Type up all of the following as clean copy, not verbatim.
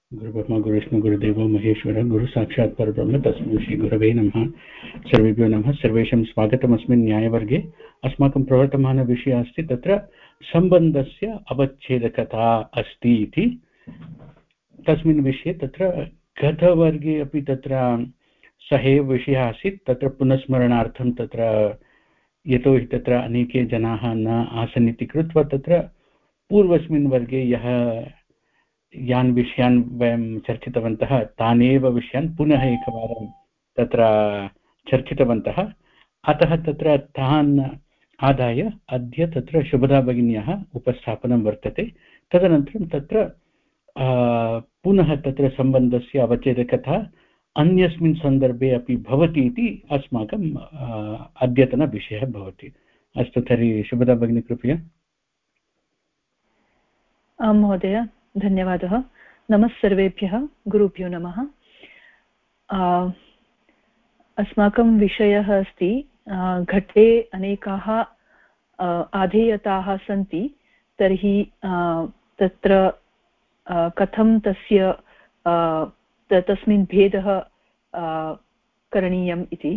गुरुब्रह्मा गुरुविष्णु गुरुदेवो महेश्वरः गुरु साक्षात् परब्रह्म तस्मै श्री गुरवे नमः। सर्वेभ्यो नमः। सर्वेषां स्वागतमस्मिन् न्यायवर्गे। अस्माकं प्रवर्तमानः विषयः अस्ति तत्र सम्बन्धस्य अवच्छेदकता अस्ति इति। तस्मिन् विषये तत्र गतवर्गे अपि तत्र सः एव विषयः आसीत्। तत्र पुनस्मरणार्थं तत्र यतोहि तत्र अनेके जनाः न आसन् इति कृत्वा तत्र पूर्वस्मिन् वर्गे यान् विषयान् वयं चर्चितवन्तः तानेव विषयान् पुनः एकवारं तत्र चर्चितवन्तः। अतः तत्र तान् आदाय अद्य तत्र शुभदा भगिन्याः उपस्थापनं वर्तते। तदनन्तरं तत्र पुनः तत्र सम्बन्धस्य अवच्छेदकता अन्यस्मिन् सन्दर्भे अपि भवति इति अस्माकं अद्यतनविषयः भवति। अस्तु तर्हि शुभदा भगिनी कृपया। आं महोदय, धन्यवादः। नमः सर्वेभ्यः, गुरुभ्यो नमः। अस्माकं विषयः अस्ति घटे अनेकाः आधेयताः सन्ति, तर्हि तत्र कथं तस्मिन् भेदः करणीयम् इति।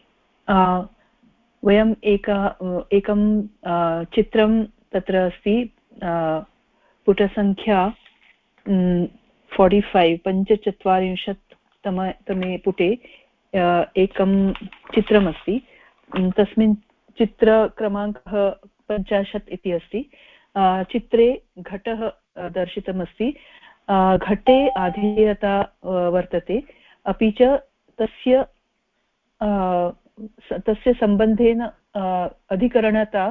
वयम् एकं चित्रं तत्र अस्ति, पुटसङ्ख्या 45 तमे पुटे एकं चित्रमस्ति। तस्मिन् चित्रक्रमाङ्कः 50 इति अस्ति। चित्रे घटः दर्शितमस्ति। घटे आधेयता वर्तते, अपि च तस्य सम्बन्धेन अधिकरणता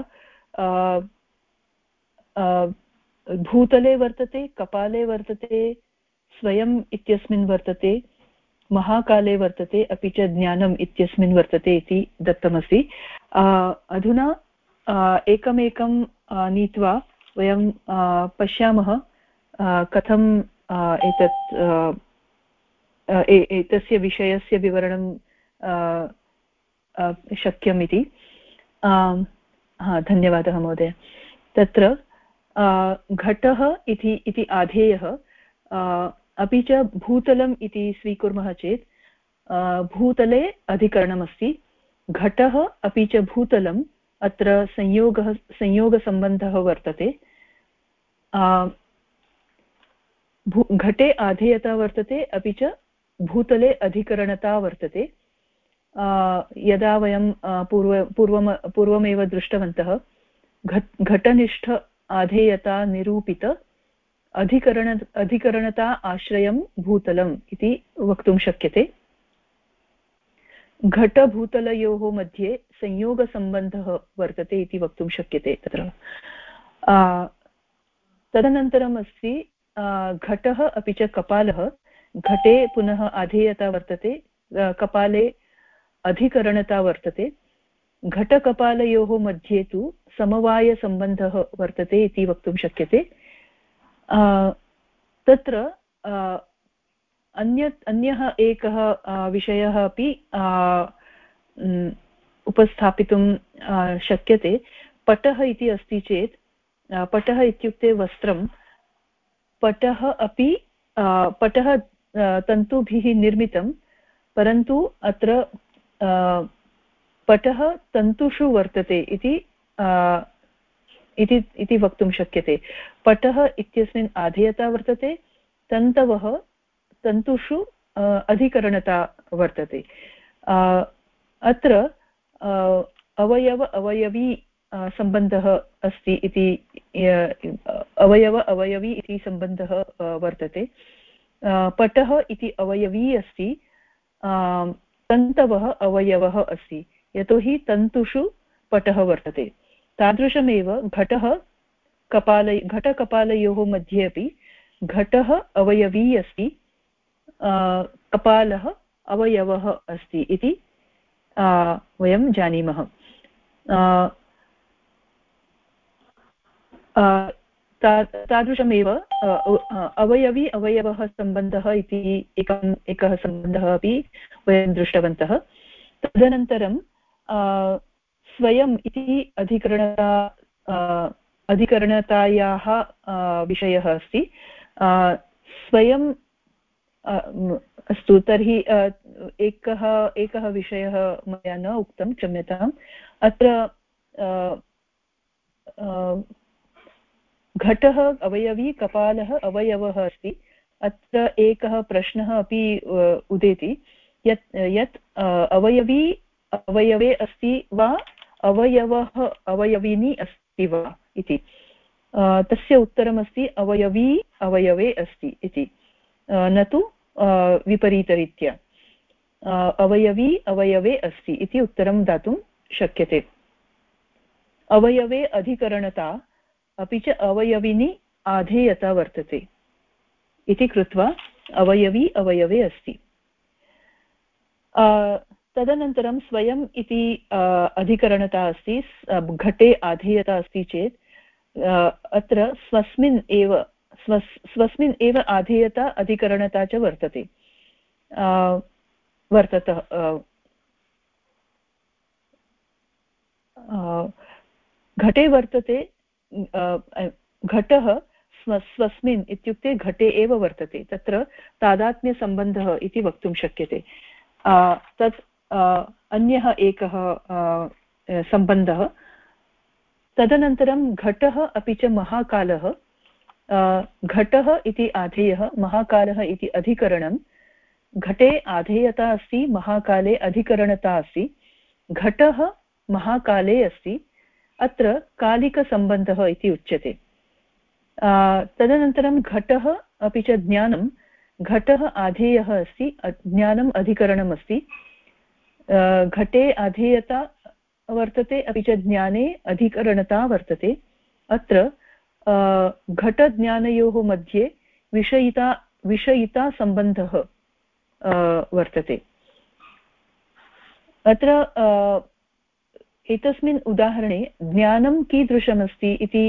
भूतले वर्तते, कपाले वर्तते, स्वयम् इत्यस्मिन् वर्तते, महाकाले वर्तते, अपि च ज्ञानम् इत्यस्मिन् वर्तते इति दत्तमस्ति। अधुना एकमेकं नीत्वा वयं पश्यामः कथं एतस्य विषयस्य विवरणं शक्यम् इति। धन्यवादः महोदय। तत्र घटः इति आधेयः, अपि च भूतलम् इति स्वीकुर्मः चेत् भूतले अधिकरणमस्ति। घटः अपि च भूतलम् अत्र संयोगसम्बन्धः वर्तते। घटे आधेयता वर्तते, अपि च भूतले अधिकरणता वर्तते। यदा वयं पूर्वमेव दृष्टवन्तः, घटनिष्ठ आधेयता निरूपित अधिकरणता आश्रयं भूतलम् इति वक्तुं शक्यते। घटभूतलयोः मध्ये संयोगसम्बन्धः वर्तते इति वक्तुं शक्यते तत्र। तदनन्तरम् अस्ति घटः अपि च कपालः। घटे पुनः आधेयता वर्तते, कपाले अधिकरणता वर्तते। घटकपालयोः मध्ये तु समवायसम्बन्धः वर्तते इति वक्तुं शक्यते। तत्र अन्यः एकः विषयः अपि उपस्थापितुं शक्यते। पटः इति अस्ति चेत्, पटः इत्युक्ते वस्त्रं। पटः तन्तुभिः निर्मितं, परन्तु अत्र पटः तन्तुषु वर्तते इति वक्तुं शक्यते। पटः इत्यस्मिन् आधेयता वर्तते, तन्तवः तन्तुषु अधिकरणता वर्तते। अत्र अवयवी सम्बन्धः अस्ति इति, अवयवी इति सम्बन्धः वर्तते। पटः इति अवयवी अस्ति, तन्तवः अवयवः अस्ति, यतोहि तन्तुषु पटः वर्तते। तादृशमेव घटकपालयोः मध्ये अपि घटः अवयवी अस्ति, कपालः अवयवः अस्ति इति वयं जानीमः। तादृशमेव अवयवी अवयवः सम्बन्धः इति एकः सम्बन्धः अपि वयं दृष्टवन्तः। तदनन्तरं स्वयम् इति अधिकरणतायाः विषयः अस्ति। स्वयं अस्तु तर्हि एकः विषयः मया न उक्तं, क्षम्यताम्। अत्र घटः अवयवी, कपालः अवयवः अस्ति। अत्र एकः प्रश्नः अपि उदेति यत् अवयवी अवयवे अस्ति वा, अवयवः अवयविनी अस्ति वा इति। तस्य उत्तरमस्ति अवयवी अवयवे अस्ति इति, न तु विपरीतरीत्या। अवयवी अवयवे अस्ति इति उत्तरं दातुं शक्यते। अवयवे अधिकरणता अपि च अवयविनी आधेयता वर्तते इति कृत्वा अवयवी अवयवे अस्ति। तदनन्तरं स्वयम् इति अधिकरणता अस्ति। घटे आधेयता अस्ति चेत् अत्र स्वस्मिन् एव आधेयता अधिकरणता च वर्तते घटे वर्तते। घटः स्वस्मिन् इत्युक्ते घटे एव वर्तते, तत्र तादात्म्यसम्बन्धः इति वक्तुं शक्यते। तत् अन्यः एकः सम्बन्धः। तदनन्तरं घटः अपि च महाकालः। घटः इति आधेयः, महाकालः इति अधिकरणं। घटे आधेयता अस्ति, महाकाले अधिकरणता अस्ति। घटः महाकाले अस्ति, अत्र कालिकसम्बन्धः इति उच्यते। तदनन्तरं घटः अपि च ज्ञानं। घटः आधेयः अस्ति, ज्ञानम् अधिकरणम् अस्ति। घटे आधेयता वर्तते, अपि च ज्ञाने अधिकरणता वर्तते। अत्र घटज्ञानयोः मध्ये विषयिता सम्बन्धः वर्तते। अत्र एतस्मिन् उदाहरणे ज्ञानं कीदृशमस्ति इति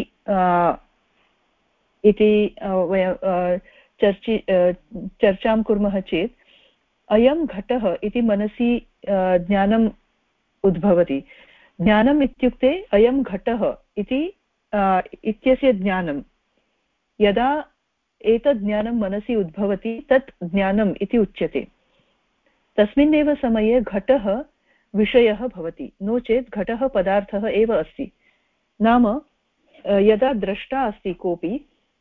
वयं चर्चां कुर्मः चेत्, अयं घटः इति मनसि ज्ञानम् उद्भवति। ज्ञानम् इत्युक्ते अयं घटः इत्यस्य ज्ञानं। यदा एतद् ज्ञानं मनसि उद्भवति तत् ज्ञानम् इति उच्यते। तस्मिन्नेव समये घटः विषयः भवति, नो चेत् घटः पदार्थः एव अस्ति। नाम यदा द्रष्टा अस्ति कोऽपि,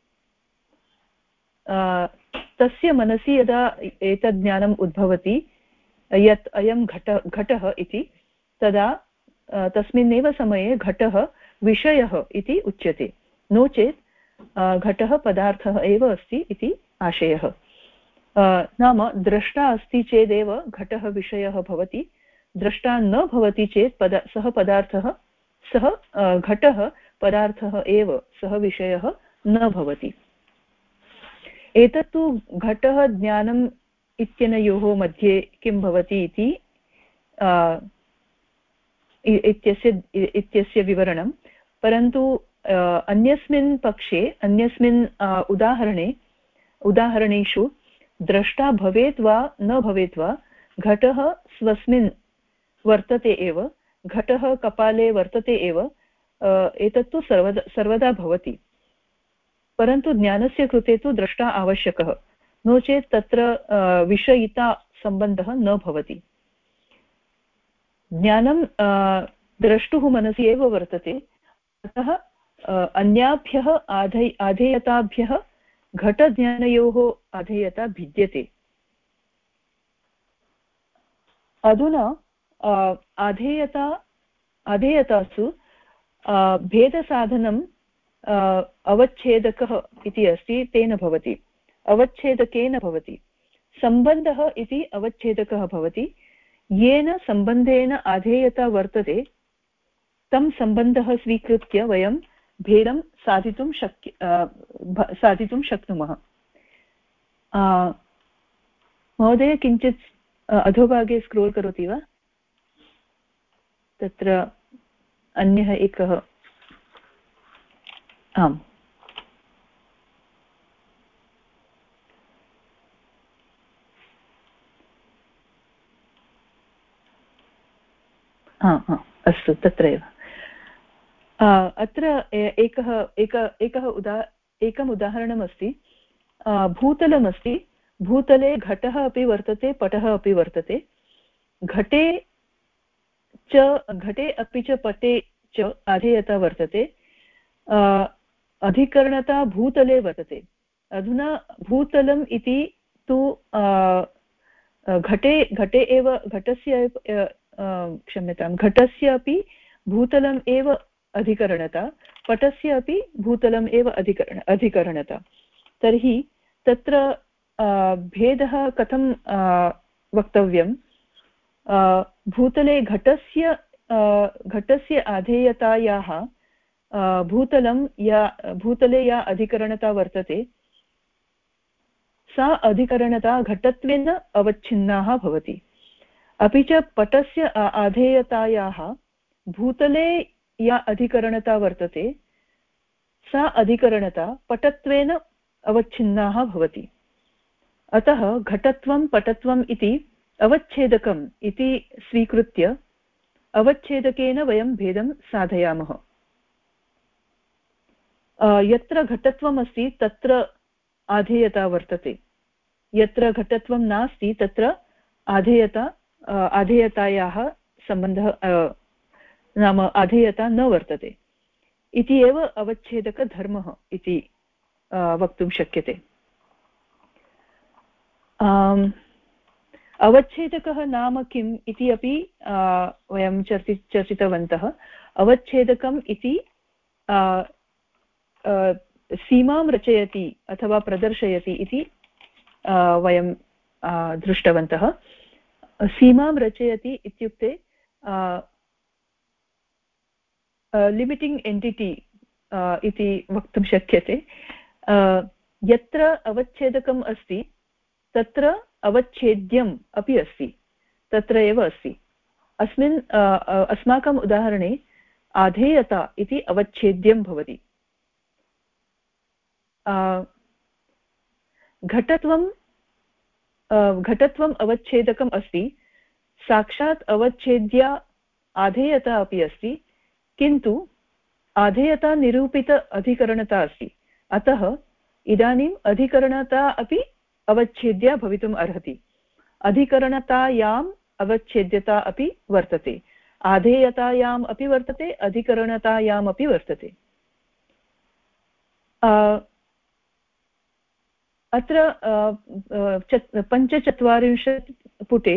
तस्य मनसि यदा एतद् ज्ञानम् उद्भवति यत् अयं घटः इति, तदा तस्मिन्नेव समये घटः विषयः इति उच्यते, नो चेत् घटः पदार्थः एव अस्ति इति आशयः। नाम द्रष्टा अस्ति चेदेव घटः विषयः भवति, द्रष्टा न भवति चेत् सः पदार्थः, सः घटः पदार्थः एव, सः विषयः न भवति। एतत्तु घटः ज्ञानम् इत्यनयोः मध्ये किं भवति इति इत्यस्य विवरणं। परन्तु अन्यस्मिन् पक्षे, अन्यस्मिन् उदाहरणेषु द्रष्टा भवेत् वा न भवेत् वा, घटः स्वस्मिन् वर्तते एव, घटः कपाले वर्तते एव, एतत्तु सर्वदा भवति। परन्तु ज्ञानस्य कृते तु द्रष्टा आवश्यकः, नो चेत् तत्र विषयिता सम्बन्धः न भवति। ज्ञानं द्रष्टुः मनसि एव वर्तते, अतः अन्याभ्यः आधेयताभ्यः घटज्ञानयोः आधेयता भिद्यते। अधुना आधेयतासु भेदसाधनम् अवच्छेदकः इति अस्ति, तेन भवति, अवच्छेदकेन भवति। सम्बन्धः इति अवच्छेदकः भवति। येन सम्बन्धेन आधेयता वर्तते, तं सम्बन्धः स्वीकृत्य वयं भेदं साधितुं शक्नुमः। महोदय, किञ्चित् अधोभागे स्क्रोल् करोति वा? तत्र अन्यः एकः, आम्, अस्तु, तत्रैव। अत्र एकम् उदाहरणमस्ति। भूतलमस्ति, भूतले घटः अपि वर्तते, पटः अपि वर्तते। घटे अपि च पटे च आधेयता वर्तते, अधिकरणता भूतले वर्तते। अधुना भूतलम् इति तु घटे एव घटस्य क्षम्यतां, घटस्य अपि भूतलम् एव अधिकरणता, पटस्य अपि भूतलम् एव अधिकरणता। तर्हि तत्र भेदः कथं वक्तव्यं? भूतले घटस्य आधेयतायाः भूतले या अधिकरणता वर्तते सा अधिकरणता घटत्वेन अवच्छिन्नाः भवति। अपि च पटस्य आधेयतायाः भूतले या अधिकरणता वर्तते सा अधिकरणता पटत्वेन अवच्छिन्नाः भवति। अतः घटत्वं पटत्वम् इति अवच्छेदकम् इति स्वीकृत्य अवच्छेदकेन वयं भेदं साधयामः। यत्र घटत्वम् अस्ति तत्र आधेयता वर्तते, यत्र घटत्वं नास्ति तत्र आधेयतायाः सम्बन्धः नाम आधेयता न वर्तते इति एव अवच्छेदकधर्मः इति वक्तुं शक्यते। अवच्छेदकः नाम किम् इति अपि वयं चर्चितवन्तः। अवच्छेदकम् इति सीमां रचयति अथवा प्रदर्शयति इति वयं दृष्टवन्तः। सीमां रचयति इत्युक्ते लिमिटिङ्ग् एण्टिटी इति वक्तुं शक्यते। यत्र अवच्छेदकम् अस्ति तत्र अवच्छेद्यम् अपि अस्ति, तत्र एव अस्ति। अस्माकम् उदाहरणे आधेयता इति अवच्छेद्यं भवति। घटत्वम् अवच्छेदकम् अस्ति, साक्षात् अवच्छेद्या आधेयता अपि अस्ति, किन्तु आधेयता निरूपित अधिकरणता अस्ति। अतः इदानीम् अधिकरणता अपि अवच्छेद्या भवितुम् अर्हति। अधिकरणतायाम् अवच्छेद्यता अपि वर्तते, आधेयतायाम् अपि वर्तते, अधिकरणतायाम् अपि वर्तते। अत्र 45 पुटे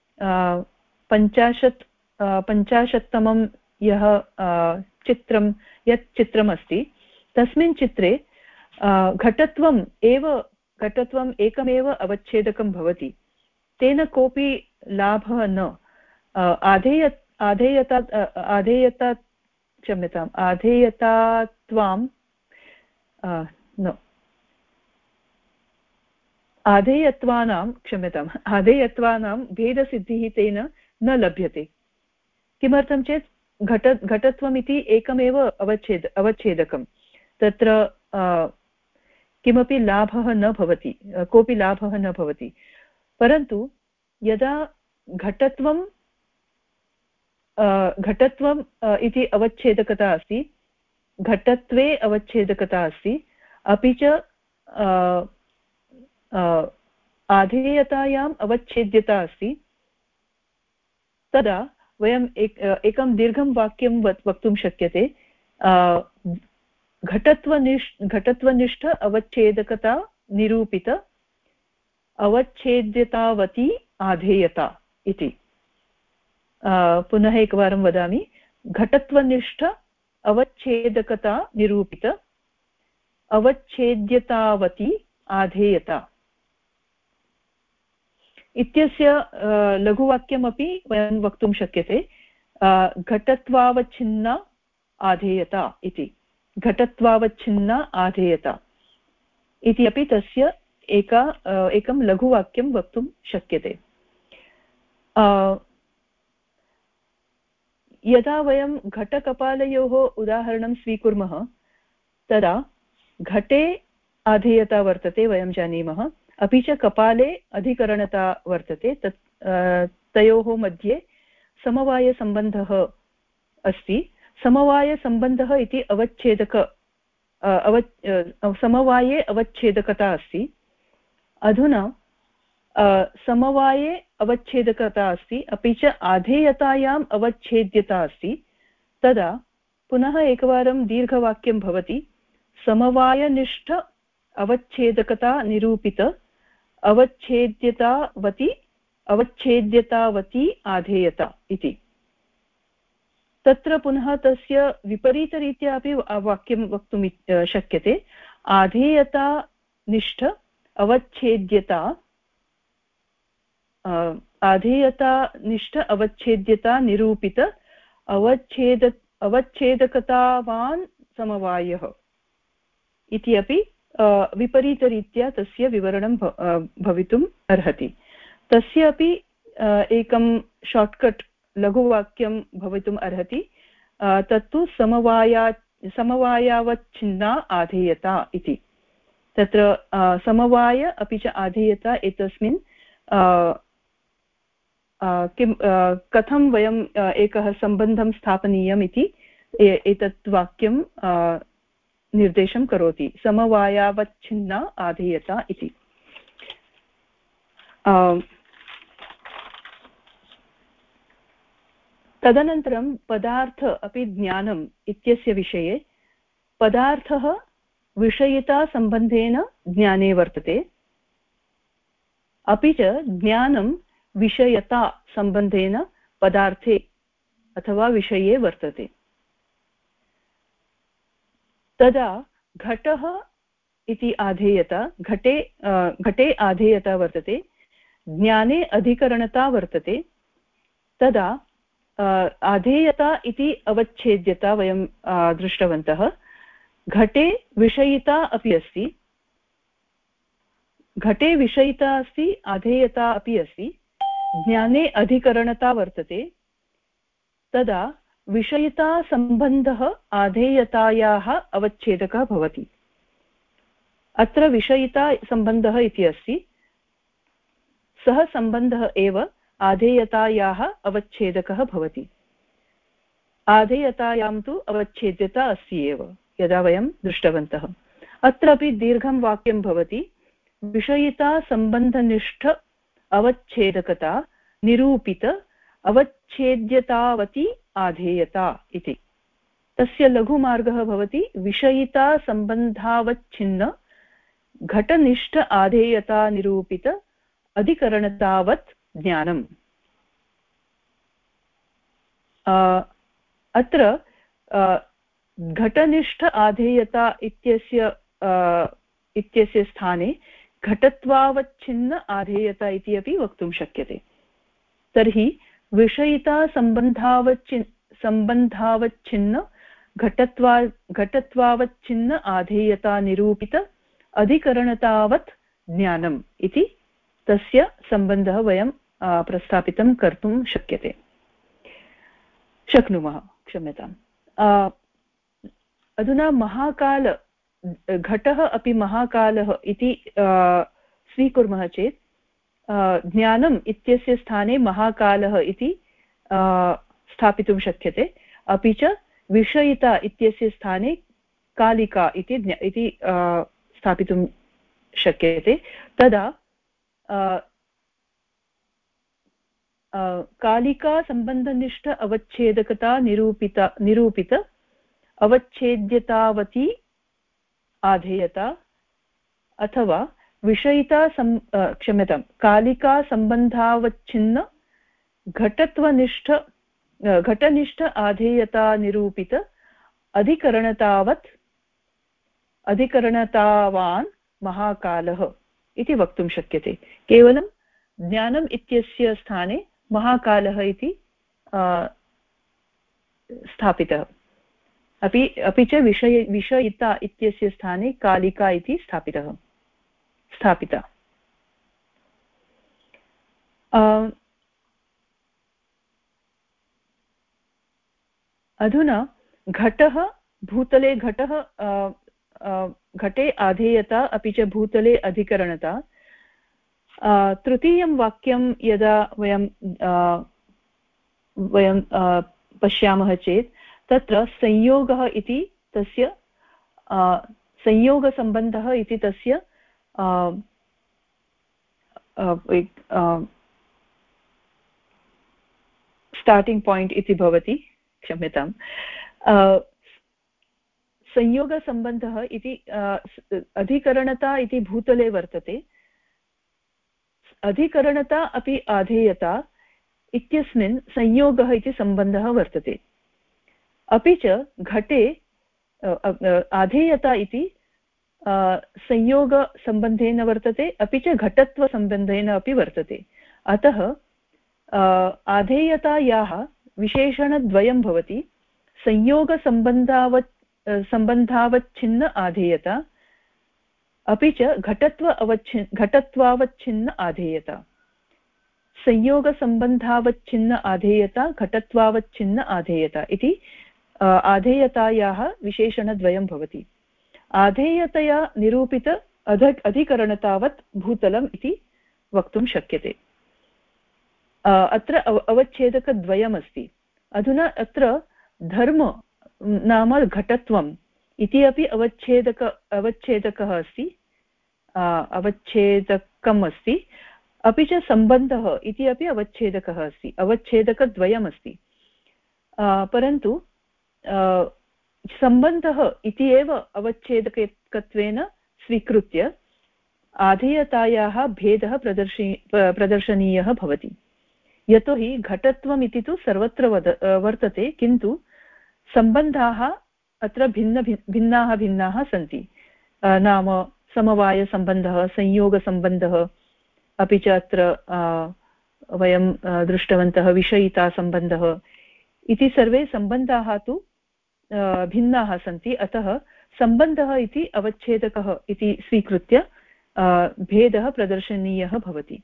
50तमं यत् चित्रमस्ति तस्मिन् चित्रे घटत्वम् एकमेव अवच्छेदकं भवति, तेन कोऽपि लाभः न। आधेयत्वानां भेदसिद्धिः तेन न लभ्यते। किमर्थं चेत् घटत्वमिति एकमेव अवच्छेदकं, तत्र किमपि लाभः न भवति, कोऽपि लाभः न भवति। परन्तु यदा घटत्वम् इति अवच्छेदकता अस्ति, घटत्वे अवच्छेदकता अस्ति, अपि च आधेयतायाम् अवच्छेद्यता अस्ति, तदा वयम् एकं दीर्घं वाक्यं वक्तुं शक्यते। घटत्वनिष्ठ अवच्छेदकता निरूपित अवच्छेद्यतावती आधेयता इति। पुनः एकवारं वदामि, घटत्वनिष्ठ अवच्छेदकता निरूपित अवच्छेद्यतावती आधेयता इत्यस्य लघुवाक्यमपि वयं वक्तुं शक्यते। घटत्वावच्छिन्ना आधेयता इति, घटत्वावच्छिन्ना आधेयता इति अपि तस्य एकं लघुवाक्यं वक्तुं शक्यते। यदा वयं घटकपालयोः उदाहरणं स्वीकुर्मः तदा घटे आधेयता वर्तते, वयं जानीमः, अपि च कपाले अधिकरणता वर्तते। तयोः मध्ये समवायसम्बन्धः अस्ति। समवायसम्बन्धः इति समवाये अवच्छेदकता अस्ति। अधुना समवाये अवच्छेदकता अस्ति, अपि च आधेयतायाम् अवच्छेद्यता अस्ति, तदा पुनः एकवारं दीर्घवाक्यं भवति समवायनिष्ठ अवच्छेदकता निरूपित अवच्छेद्यतावती आधेयता इति। तत्र पुनः तस्य विपरीतरीत्या अपि वाक्यं वक्तुं शक्यते। आधेयतानिष्ठ अवच्छेद्यता आधेयतानिष्ठ अवच्छेद्यता निरूपित अवच्छेदकतावान् समवायः इति अपि विपरीतरीत्या तस्य विवरणं भवितुम् अर्हति। तस्य अपि एकं शार्ट्कट् लघुवाक्यं भवितुम् अर्हति। तत्तु समवायावच्छिन्ना आधेयता इति। तत्र समवाय अपि च आधेयता एतस्मिन् कथं वयम् एकः सम्बन्धं स्थापनीयम् इति एतत् वाक्यं निर्देशं करोति। समवायावच्छिन्ना आधेयता इति। तदनन्तरं पदार्थ अपि ज्ञानम् इत्यस्य विषये पदार्थः विषयितासम्बन्धेन ज्ञाने वर्तते, अपि च ज्ञानं विषयता सम्बन्धेन पदार्थे अथवा विषये वर्तते। तदा घटः इति आधेयता घटे आधेयता वर्तते, ज्ञाने अधिकरणता वर्तते। तदा आधेयता इति अवच्छेद्यता वयं दृष्टवन्तः। घटे विषयिता अपि अस्ति, घटे विषयिता अस्ति, आधेयता अपि अस्ति, ज्ञाने अधिकरणता वर्तते। तदा विषयितासम्बन्धः आधेयतायाः अवच्छेदकः भवति। अत्र विषयितासम्बन्धः इति अस्ति, सः सम्बन्धः एव आधेयतायाः अवच्छेदकः भवति। आधेयतायां तु अवच्छेद्यता अस्ति एव, यदा वयं दृष्टवन्तः। अत्रापि दीर्घं वाक्यं भवति विषयितासम्बन्धनिष्ठ अवच्छेदकता निरूपित अवच्छेद्यतावती आधेयता इति। तस्य लघुमार्गः भवति विषयितासम्बन्धावच्छिन्न घटनिष्ठ आधेयता निरूपित अधिकरणतावत् ज्ञानम्। अत्र घटनिष्ठ आधेयता इत्यस्य स्थाने घटत्वावच्छिन्न आधेयता इति अपि वक्तुं शक्यते। तर्हि विषयितासम्बन्धावच्छिन्न घटत्वावच्छिन्न आधेयता निरूपित अधिकरणतावत् ज्ञानम् इति तस्य सम्बन्धः वयं प्रस्थापितं कर्तुं शक्नुमः। क्षम्यताम्। अधुना महाकाल घटः अपि महाकालः इति स्वीकुर्मः चेत् ज्ञानम् इत्यस्य स्थाने महाकालः इति स्थापितुं शक्यते। अपि च विषयिता इत्यस्य स्थाने कालिका इति स्थापितुं शक्यते। तदा कालिका सम्बन्धनिष्ठ अवच्छेदकता निरूपित अवच्छेद्यतावती आधेयता अथवा विषयिता क्षम्यतां कालिका सम्बन्धावच्छिन्न घटनिष्ठ आधेयता निरूपित अधिकरणतावान् महाकालः इति वक्तुं शक्यते। केवलं ज्ञानम् इत्यस्य स्थाने महाकालः इति स्थापितः। अपि च विषयिता इत्यस्य स्थाने कालिका इति स्थापिता। अधुना घटः भूतले घटे आधेयता अपि च भूतले अधिकरणता। तृतीयं वाक्यं यदा वयं पश्यामः चेत् तत्र संयोगः इति तस्य संयोगसम्बन्धः इति तस्य स्टार्टिङ्ग् पायिण्ट् इति भवति, क्षम्यताम्। संयोगसम्बन्धः इति अधिकरणता इति भूतले वर्तते, अधिकरणता अपि आधेयता इत्यस्मिन् संयोगः इति सम्बन्धः वर्तते। अपि च घटे आधेयता इति संयोगसम्बन्धेन वर्तते, अपि च घटत्वसम्बन्धेन अपि वर्तते। अतः आधेयतायाः विशेषणद्वयं भवति, सम्बन्धावच्छिन्न आधेयता, अपि च घटत्वावच्छिन्न आधेयता। संयोगसम्बन्धावच्छिन्न आधेयता, घटत्वावच्छिन्न आधेयता इति आधेयतायाः विशेषणद्वयं भवति। आधेयतया निरूपित अधिकरणतावत् भूतलम् इति वक्तुं शक्यते। अत्र अवच्छेदकद्वयमस्ति। अधुना अत्र धर्म नाम घटत्वम् इति अपि अवच्छेदकः अस्ति, अवच्छेदकम् अस्ति, अपि च सम्बन्धः इति अपि अवच्छेदकः अस्ति, अवच्छेदकद्वयमस्ति। परन्तु सम्बन्धः इति एव अवच्छेदकत्वेन स्वीकृत्य आधेयतायाः भेदः प्रदर्शनीयः भवति। यतोहि घटत्वम् इति तु सर्वत्र वर्तते, किन्तु सम्बन्धाः अत्र भिन्नाः सन्ति। नाम समवायसम्बन्धः, संयोगसम्बन्धः, अपि च अत्र वयं दृष्टवन्तः विषयितासम्बन्धः इति सर्वे सम्बन्धाः तु भिन्नाः सन्ति। अतः सम्बन्धः इति अवच्छेदकः इति स्वीकृत्य भेदः प्रदर्शनीयः भवति।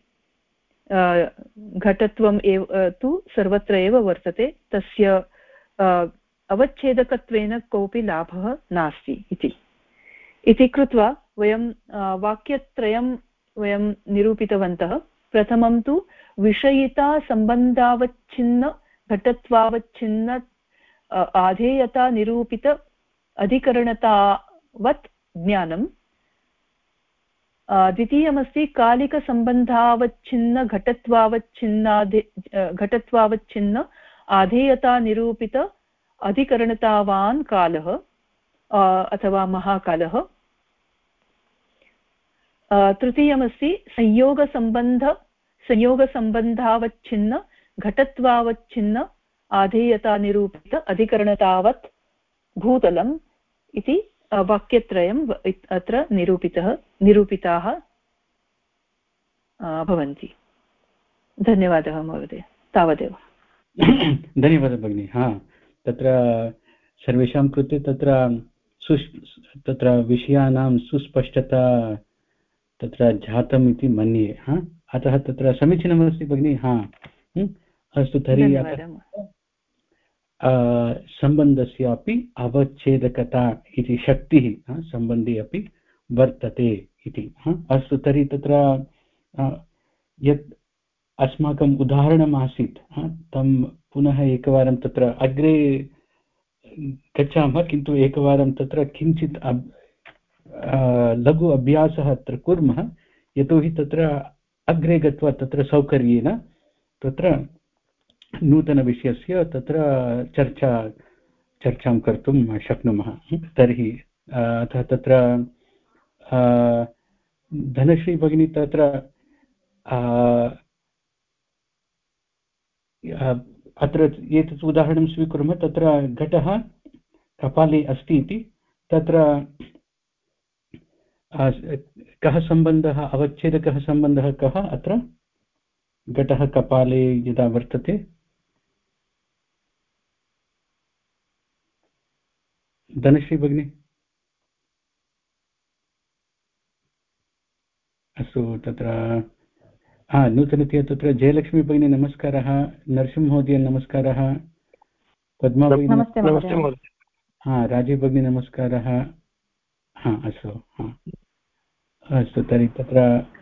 घटत्वम् एव तु सर्वत्र एव वर्तते, तस्य अवच्छेदकत्वेन कोऽपि लाभः नास्ति इति कृत्वा वयं वाक्यत्रयं वयं निरूपितवन्तः। प्रथमं तु विषयितासम्बन्धावच्छिन्न घटत्वावच्छिन्न आधेयता निरूपित अधिकरणतावत् ज्ञानं। द्वितीयमस्ति कालिकसम्बन्धावच्छिन्न घटत्वावच्छिन्न आधेयता निरूपित अधिकरणतावान् कालः अथवा महाकालः। तृतीयमस्ति संयोगसम्बन्धावच्छिन्न घटत्वावच्छिन्न आधेयता निरूपित अधिकरणतावत् भूतलम् इति वाक्यत्रयम् अत्र निरूपिताः भवन्ति। धन्यवादः महोदय, तावदेव। धन्यवादः भगिनी। तत्र सर्वेषां कृते तत्र विषयाणां सुस्पष्टता तत्र जातम् इति मन्ये। अतः तत्र समीचीनमस्ति भगिनी। अस्तु, तर्हि सम्बन्धस्यापि अवच्छेदकता इति शक्तिः सम्बन्धे अपि वर्तते इति। अस्तु, तर्हि तत्र यत् अस्माकम् उदाहरणम् आसीत् तं पुनः एकवारं तत्र अग्रे गच्छामः, किन्तु एकवारं तत्र किञ्चित् लघु अभ्यासः अत्र कुर्मः, यतोहि तत्र अग्रे गत्वा तत्र सौकर्येण तत्र नूतनविषयस्य तत्र चर्चां कर्तुं शक्नुमः। तर्हि अतः तत्र धनश्री भगिनी तत्र अत्र एतत् उदाहरणं स्वीकुर्मः। तत्र घटः कपाले अस्ति इति, तत्र कः सम्बन्धः, अवच्छेदकः सम्बन्धः कः? अत्र घटः कपाले यदा वर्तते, धनश्री भगिनी। अस्तु, तत्र नूतनतया तत्र जयलक्ष्मी भगिनी नमस्कारः, नरसिंहमहोदय नमस्कारः, पद्मा भगिनी राजीव भगिनी नमस्कारः। अस्तु, अस्तु, तर्हि तत्र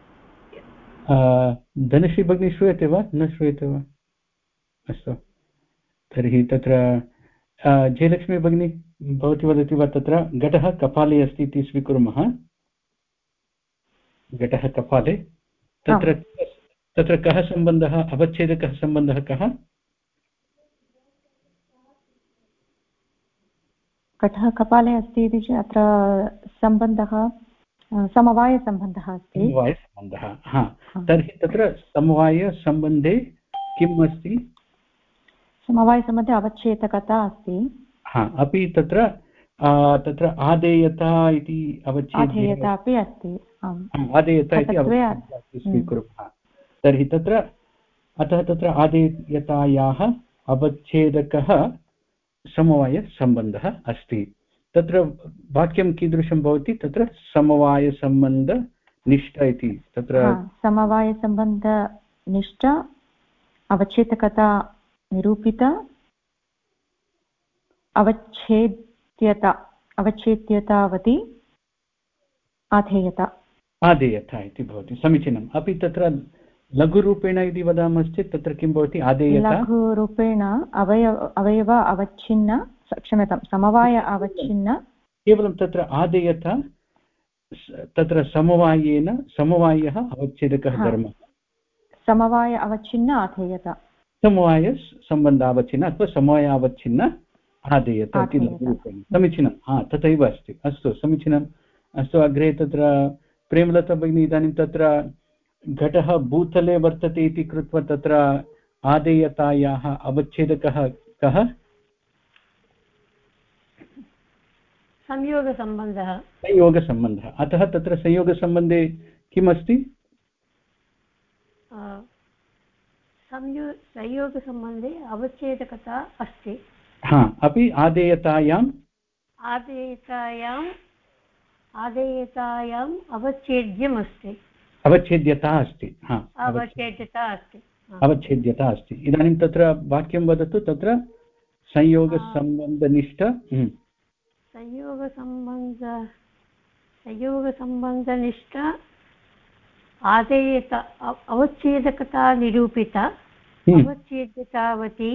धनश्री भगिनी श्रूयते वा, न श्रूयते वा? अस्तु, तर्हि तत्र जयलक्ष्मी भगिनी भवती वदति वा? तत्र घटः कपाले अस्ति इति स्वीकुर्मः। घटः कपाले, तत्र तत्र कः सम्बन्धः, अवच्छेदकः सम्बन्धः कः? घटः कपाले अस्ति इति चेत् अत्र सम्बन्धः समवायसम्बन्धः अस्ति। समवायसम्बन्धः, हा। तर्हि तत्र समवायसम्बन्धे किम् अस्ति? समवायसम्बन्धे अवच्छेदकता अस्ति। हा, अपि तत्र तत्र आदेयता इति आधेयता अपि अस्ति। आदेयता इति अवच्छेदकता स्वीकुर्मः। तर्हि तत्र अतः तत्र आदेयतायाः अवच्छेदकः समवायसम्बन्धः अस्ति। तत्र वाक्यं कीदृशं भवति? तत्र समवायसम्बन्धनिष्ठ इति तत्र समवायसम्बन्धनिष्ठ अवच्छेदकता निरूपिता अवच्छेद्यतावती आधेयता इति भवति। समीचीनम्। अपि तत्र लघुरूपेण यदि वदामश्चेत् तत्र किं भवति? आदेयता लघुरूपेण अवयव अवच्छिन्न, क्षम्यतां, समवाय अवच्छिन्न। केवलं तत्र आदेयता तत्र समवायः अवच्छेदकः धर्मः, समवाय अवच्छिन्न आधेयता, समवायसम्बन्धावच्छिन्न अथवा समवायावच्छिन्न आदेयता इति लघुरूपेण। समीचीनं। हा, तथैव अस्ति। अस्तु, समीचीनम्। अस्तु, अग्रे तत्र प्रेमलता भगिनी, इदानीं तत्र घटः भूतले वर्तते इति कृत्वा तत्र आदेयतायाः अवच्छेदकः कः? संयोगसम्बन्धः। संयोगसम्बन्धः। अतः तत्र संयोगसम्बन्धे किमस्ति? संयोगसम्बन्धे अवच्छेदकता अस्ति। हा, अपि आदेयतायाम् अवच्छेद्यम् अस्ति, अवच्छेद्यता अस्ति। हा, अवच्छेद्यता अस्ति। इदानीं तत्र वाक्यं वदतु। तत्र संयोगसम्बन्धनिष्ठ संयोगसम्बन्धनिष्ठ आदेयता अवच्छेदकता निरूपिता अवच्छेद्यतावती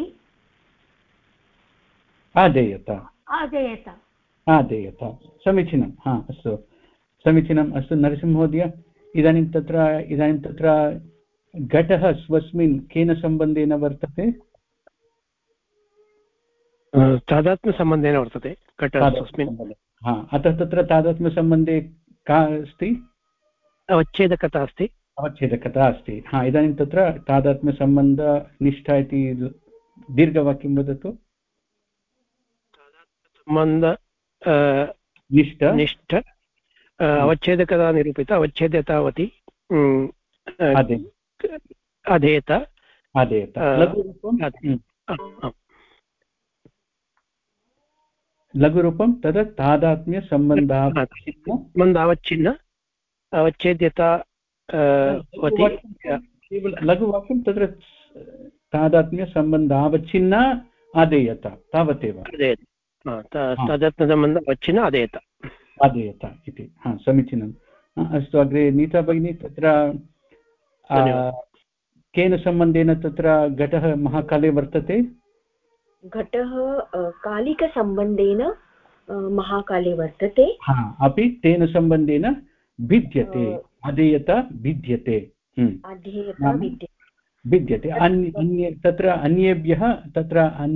आदेयता। समीचीनं। हा, अस्तु, समीचीनम्। अस्तु नरसिंहमहोदय, इदानीं तत्र घटः स्वस्मिन् केन सम्बन्धेन वर्तते? तादात्म्यसम्बन्धेन वर्तते घटः स्वस्मिन्। हा, अतः तत्र तादात्म्यसम्बन्धे का अस्ति? अवच्छेदकता अस्ति। अवच्छेदकता अस्ति। हा, इदानीं तत्र तादात्म्यसम्बन्धनिष्ठा इति दीर्घवाक्यं वदतु। सम्बन्ध निष्ठ अवच्छेदकता निरूपिता अवच्छेद्यतावती आधेयता। लघुरूपं तद् तादात्म्यसम्बन्धावच्छिन्न अवच्छेद्यता। लघुवाक्यं तत्र तादात्म्यसम्बन्धावच्छिन्न आदेयता, तावदेव। तादात्म्यसम्बन्धावच्छिन्न आदेयता इति। हा, समीचीनम्। अस्तु, अग्रे नीता भगिनी, तत्र केन सम्बन्धेन तत्र घटः महाकाले वर्तते? घटः कालिकसम्बन्धेन महाकाले वर्तते। हा, अपि तेन सम्बन्धेन भिद्यते। आदेयता भिद्यते। भिद्यते अन्ये तत्र अन्येभ्यः तत्र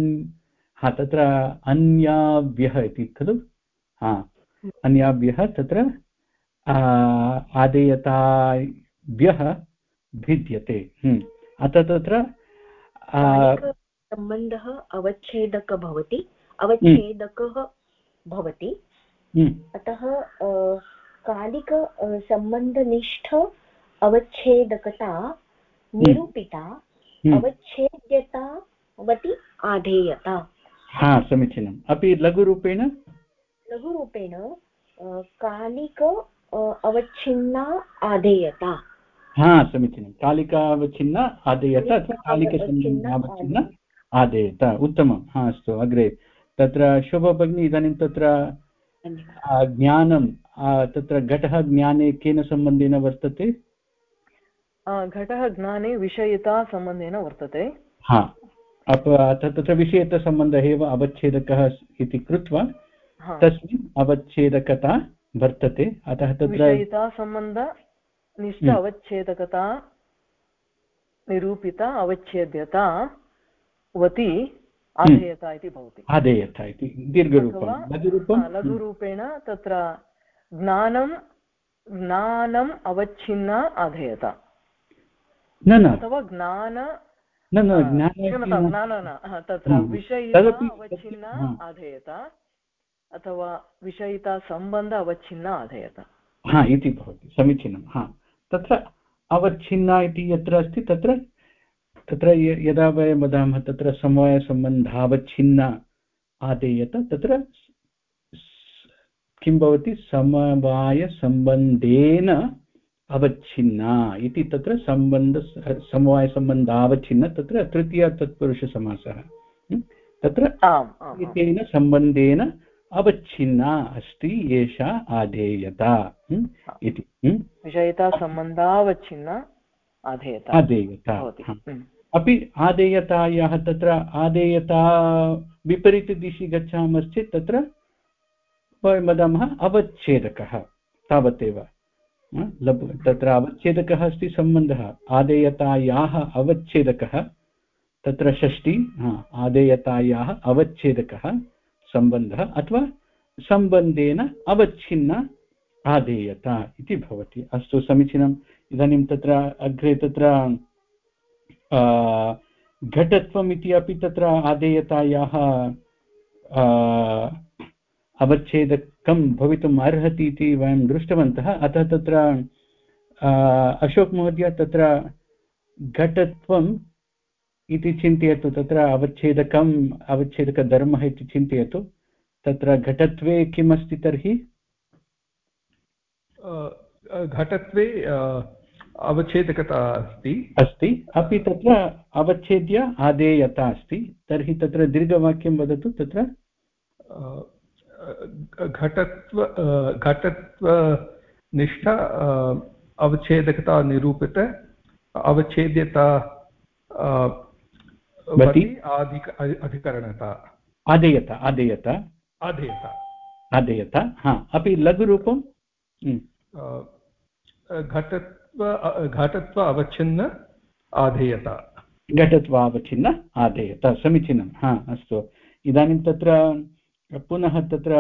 अन्याभ्यः इति खलु? हा, अन्याभ्यः तत्र आदेयताभ्यः भिद्यते। अतः तत्र सम्बन्धः अवच्छेदकः भवति। अतः कालिक सम्बन्धनिष्ठ अवच्छेदकता निरूपिता अवच्छेद्यतावती आधेयता। हा, समीचीनम्। अपि लघुरूपेण कालिक अवच्छिन्ना आधेयता। हा, समीचीनं। कालिकावच्छिन्न आदेयता अथवा कालिकसम्बन्धावच्छिन्न आदेयता। उत्तमं। हा, अस्तु, अग्रे तत्र शोभा भगिनी, इदानीं तत्र ज्ञानं, तत्र घटः ज्ञाने केन सम्बन्धेन वर्तते? घटः ज्ञाने विषयितासम्बन्धेन वर्तते। हा, तत्र विषयितसम्बन्धः एव अवच्छेदकः इति कृत्वा तस्मिन् अवच्छेदकता वर्तते। अतः तत्र विषयितासम्बन्धनिष्ठ अवच्छेदकता निरूपिता अवच्छेद्यता वति आधेयता इति भवति। आधेयता इति दीर्घरूपं। लघुरूपेण तत्र ज्ञानम् अवच्छिन्ना आधेयता अथवा तत्र विषयिता अवच्छिन्ना आधेयता अथवा विषयिता सम्बन्ध अवच्छिन्ना आधेयता इति भवति। समीचीनं। तत्र अवच्छिन्ना इति यत्र अस्ति तत्र यदा वयं वदामः तत्र समवायसम्बन्धावच्छिन्ना आदेयत तत्र किं भवति समवायसम्बन्धेन अवच्छिन्ना इति तत्र समवायसम्बन्धावच्छिन्न तत्र तृतीया तत्पुरुषसमासः तत्र तेन सम्बन्धेन अवच्छिन्ना अस्ति एषा आधेयता इति। विषयता सम्बन्धावच्छिन्ना आधेयता अपि आधेयतायाः तत्र आधेयता विपरीतदिशि गच्छामश्चेत् तत्र वयं वदामः अवच्छेदकः तावदेव। तत्र अवच्छेदकः अस्ति सम्बन्धः आधेयतायाः अवच्छेदकः तत्र षष्ठी आधेयतायाः अवच्छेदकः सम्बन्धः अथवा सम्बन्धेन अवच्छिन्ना आधेयता इति भवति। अस्तु समीचीनम्। इदानीं तत्र अग्रे तत्र घटत्वम् इति अपि तत्र आधेयतायाः अवच्छेदकं भवितुम् अर्हति इति वयं दृष्टवन्तः। अतः तत्र अशोक महोदय तत्र घटत्वम् इति चिन्तयतु। तत्र अवच्छेदकधर्मः इति चिन्तयतु। तत्र घटत्वे किम् अस्ति तर्हि? घटत्वे अवच्छेदकता अस्ति अपि तत्र अवच्छेद्य आधेयता अस्ति। तर्हि तत्र दीर्घवाक्यं वदतु। तत्र घटत्वनिष्ठ अवच्छेदकता निरूपित अवच्छेद्यता अधिकरणता आधेयता अपि लघुरूपं घटत्व अवच्छिन्न आधेयता घटत्वावच्छिन्न आधेयता। समीचीनं। अस्तु। इदानीं तत्र पुनः तत्र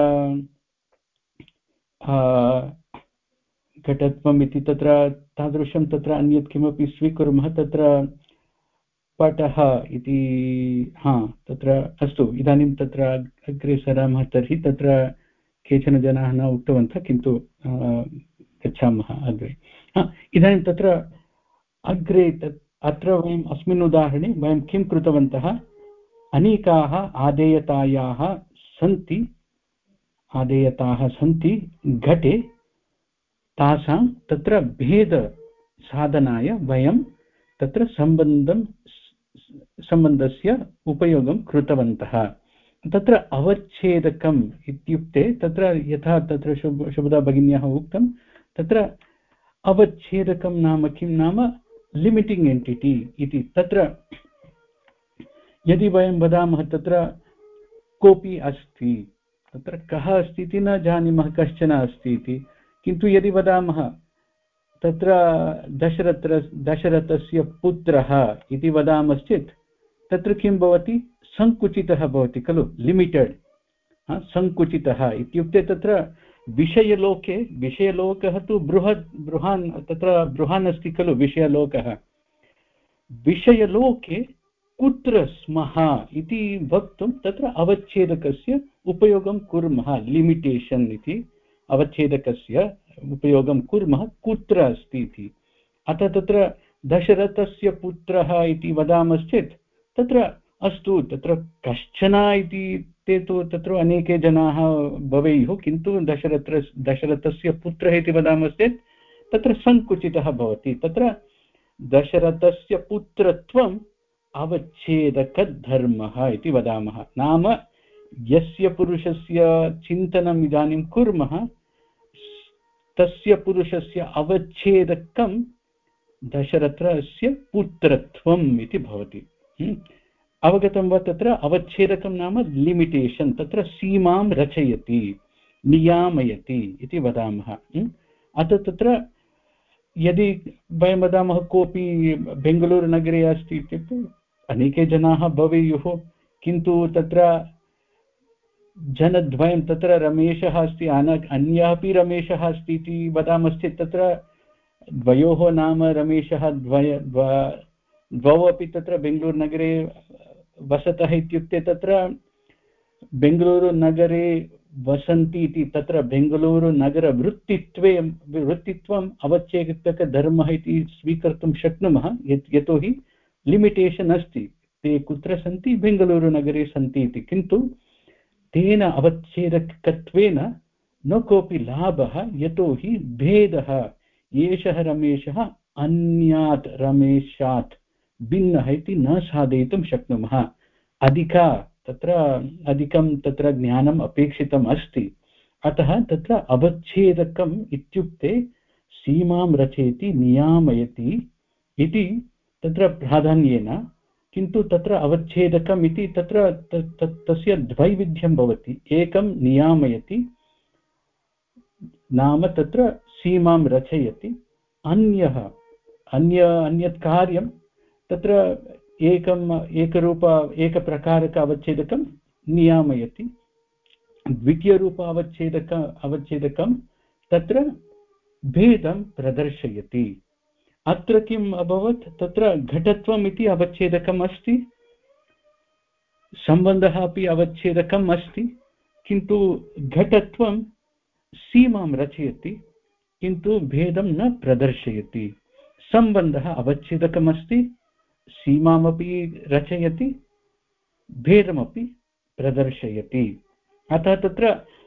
घटत्वम् इति तत्र तादृशं तत्र अन्यत् किमपि स्वीकुर्मः। तत्र पटः इति तत्र अस्तु। इदानीं तत्र अग्रे सरामः। तर्हि तत्र केचन जनाः न उक्तवन्तः किन्तु गच्छामः अग्रे। इदानीं तत्र अग्रे अत्र वयम् अस्मिन् उदाहरणे वयं किं कृतवन्तः? अनेकाः आधेयताः सन्ति घटे। तासां तत्र भेदसाधनाय वयं तत्र सम्बन्धस्य उपयोगं कृतवन्तः। तत्र अवच्छेदकम् इत्युक्ते तत्र यथा तत्र शुभदा भगिन्याः उक्तं तत्र अवच्छेदकं नाम किं नाम लिमिटिङ्ग् एण्टिटी इति। तत्र यदि वयं वदामः तत्र कोऽपि अस्ति तत्र कः अस्ति इति न जानीमः कश्चन अस्ति इति। किन्तु यदि वदामः तत्र दशरथस्य पुत्रः इति वदामश्चेत् तत्र किं भवति? सङ्कुचितः भवति खलु, लिमिटेड्। सङ्कुचितः इत्युक्ते तत्र विषयलोकः तु बृहान् अस्ति खलु विषयलोकः। विषयलोके कुत्र स्मः इति वक्तुं तत्र अवच्छेदकस्य उपयोगं कुर्मः। लिमिटेशन् इति अवच्छेदकस्य उपयोगं कुर्मः कुत्र अस्ति इति। अतः तत्र दशरथस्य पुत्रः इति वदामश्चेत् तत्र अस्तु तत्र कश्चन इति ते तु तत्र अनेके जनाः भवेयुः, किन्तु दशरथस्य पुत्रः इति वदामश्चेत् तत्र सङ्कुचितः भवति। तत्र दशरथस्य पुत्रत्वम् अवच्छेदकधर्मः इति वदामः। नाम यस्य पुरुषस्य चिन्तनम् इदानीं कुर्मः तस्य पुरुषस्य अवच्छेदकं दशरथस्य पुत्रत्वम् इति भवति। अवगतं वा? तत्र अवच्छेदकं नाम लिमिटेशन्, तत्र सीमां रचयति, नियामयति इति वदामः। अतः तत्र यदि वयं वदामः कोऽपि बेङ्गलूरुनगरे अस्ति इत्युक्ते अनेके जनाः भवेयुः, किन्तु तत्र जनद्वयं, तत्र रमेशः अस्ति, अन्यः अपि रमेशः अस्ति इति वदामश्चेत् तत्र द्वयोः नाम रमेशः, द्वौ अपि तत्र बेङ्गलूरुनगरे वसतः इत्युक्ते तत्र बेङ्गलूरुनगरे वसन्ति इति तत्र बेङ्गलूरुनगरवृत्तित्वम् अवच्छेदकधर्मः इति स्वीकर्तुं शक्नुमः, यतोहि लिमिटेशन् अस्ति, ते कुत्र सन्ति, बेङ्गलूरुनगरे सन्ति इति। किन्तु तेन अवच्छेदकत्वेन न कोऽपि लाभः, यतोहि भेदः, एषः रमेशः अन्यात् रमेशात् भिन्नः इति न साधयितुं शक्नुमः। अधिकं तत्र ज्ञानम् अपेक्षितम् अस्ति। अतः तत्र अवच्छेदकम् इत्युक्ते सीमां रचयति, नियामयति इति तत्र प्राधान्येन। किन्तु तत्र अवच्छेदकम् इति तत्र तस्य द्वैविध्यं भवति। एकं नियामयति नाम तत्र सीमां रचयति, अन्यत् कार्यं तत्र एकप्रकारक अवच्छेदकं नियामयति। द्वितीयरूप अवच्छेदकं तत्र भेदं प्रदर्शयति। अत्र किम् अभवत्, तत्र घटत्वम् इति अवच्छेदकम् अस्ति, सम्बन्धः अपि अवच्छेदकम् अस्ति, किन्तु घटत्वं सीमां रचयति किन्तु भेदं न प्रदर्शयति। सम्बन्धः अवच्छेदकमस्ति, सीमामपि रचयति, भेदमपि प्रदर्शयति। अतः तत्र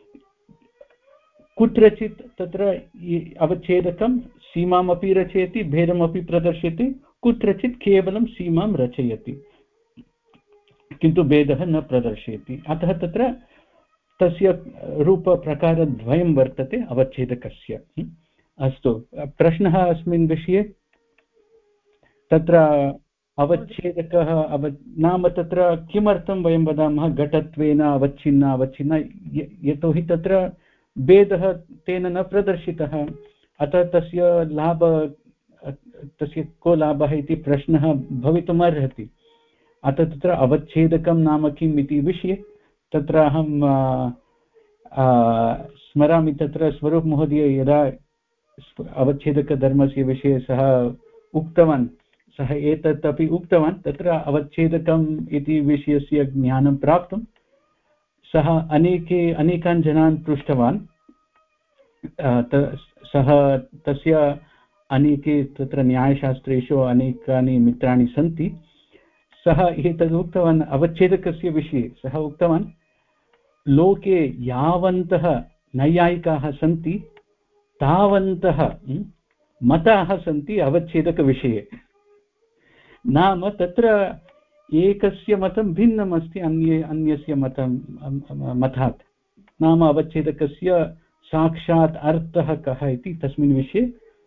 कुत्रचित् तत्र अवच्छेदकं सीमामपि रचयति, भेदमपि प्रदर्शयति, कुत्रचित् केवलं सीमां रचयति किन्तु भेदः न प्रदर्शयति। अतः तत्र तस्य रूपप्रकारद्वयं वर्तते अवच्छेदकस्य। अस्तु, प्रश्नः अस्मिन् विषये? तत्र अवच्छेदकः नाम तत्र किमर्थं वयं वदामः घटत्वेन अवच्छिन्न, यतोहि तत्र भेदः तेन न प्रदर्शितः। अतः तस्य को लाभः इति प्रश्नः भवितुम् अर्हति। अतः तत्र अवच्छेदकं नाम किम् इति विषये तत्र अहं स्मरामि। तत्र स्वरूपमहोदय यदा अवच्छेदकधर्मस्य विषये सः उक्तवान्, सः एतत् अपि उक्तवान्, तत्र अवच्छेदकम् इति विषयस्य ज्ञानं प्राप्तुं सः अनेकान् जनान् पृष्टवान्। सः तस्य अनेके तत्र न्यायशास्त्रेषु अनेकानि मित्राणि सन्ति। सः एतद् उक्तवान् अवच्छेदकस्य विषये। सः उक्तवान्, लोके यावन्तः नैयायिकाः सन्ति तावन्तः मताः सन्ति अवच्छेदकविषये। नाम तत्र एकस्य मतं भिन्नम् अस्ति अन्यस्य मतात्। नाम अवच्छेदकस्य साक्षात् अर्थः कः इति तस्मिन् विषये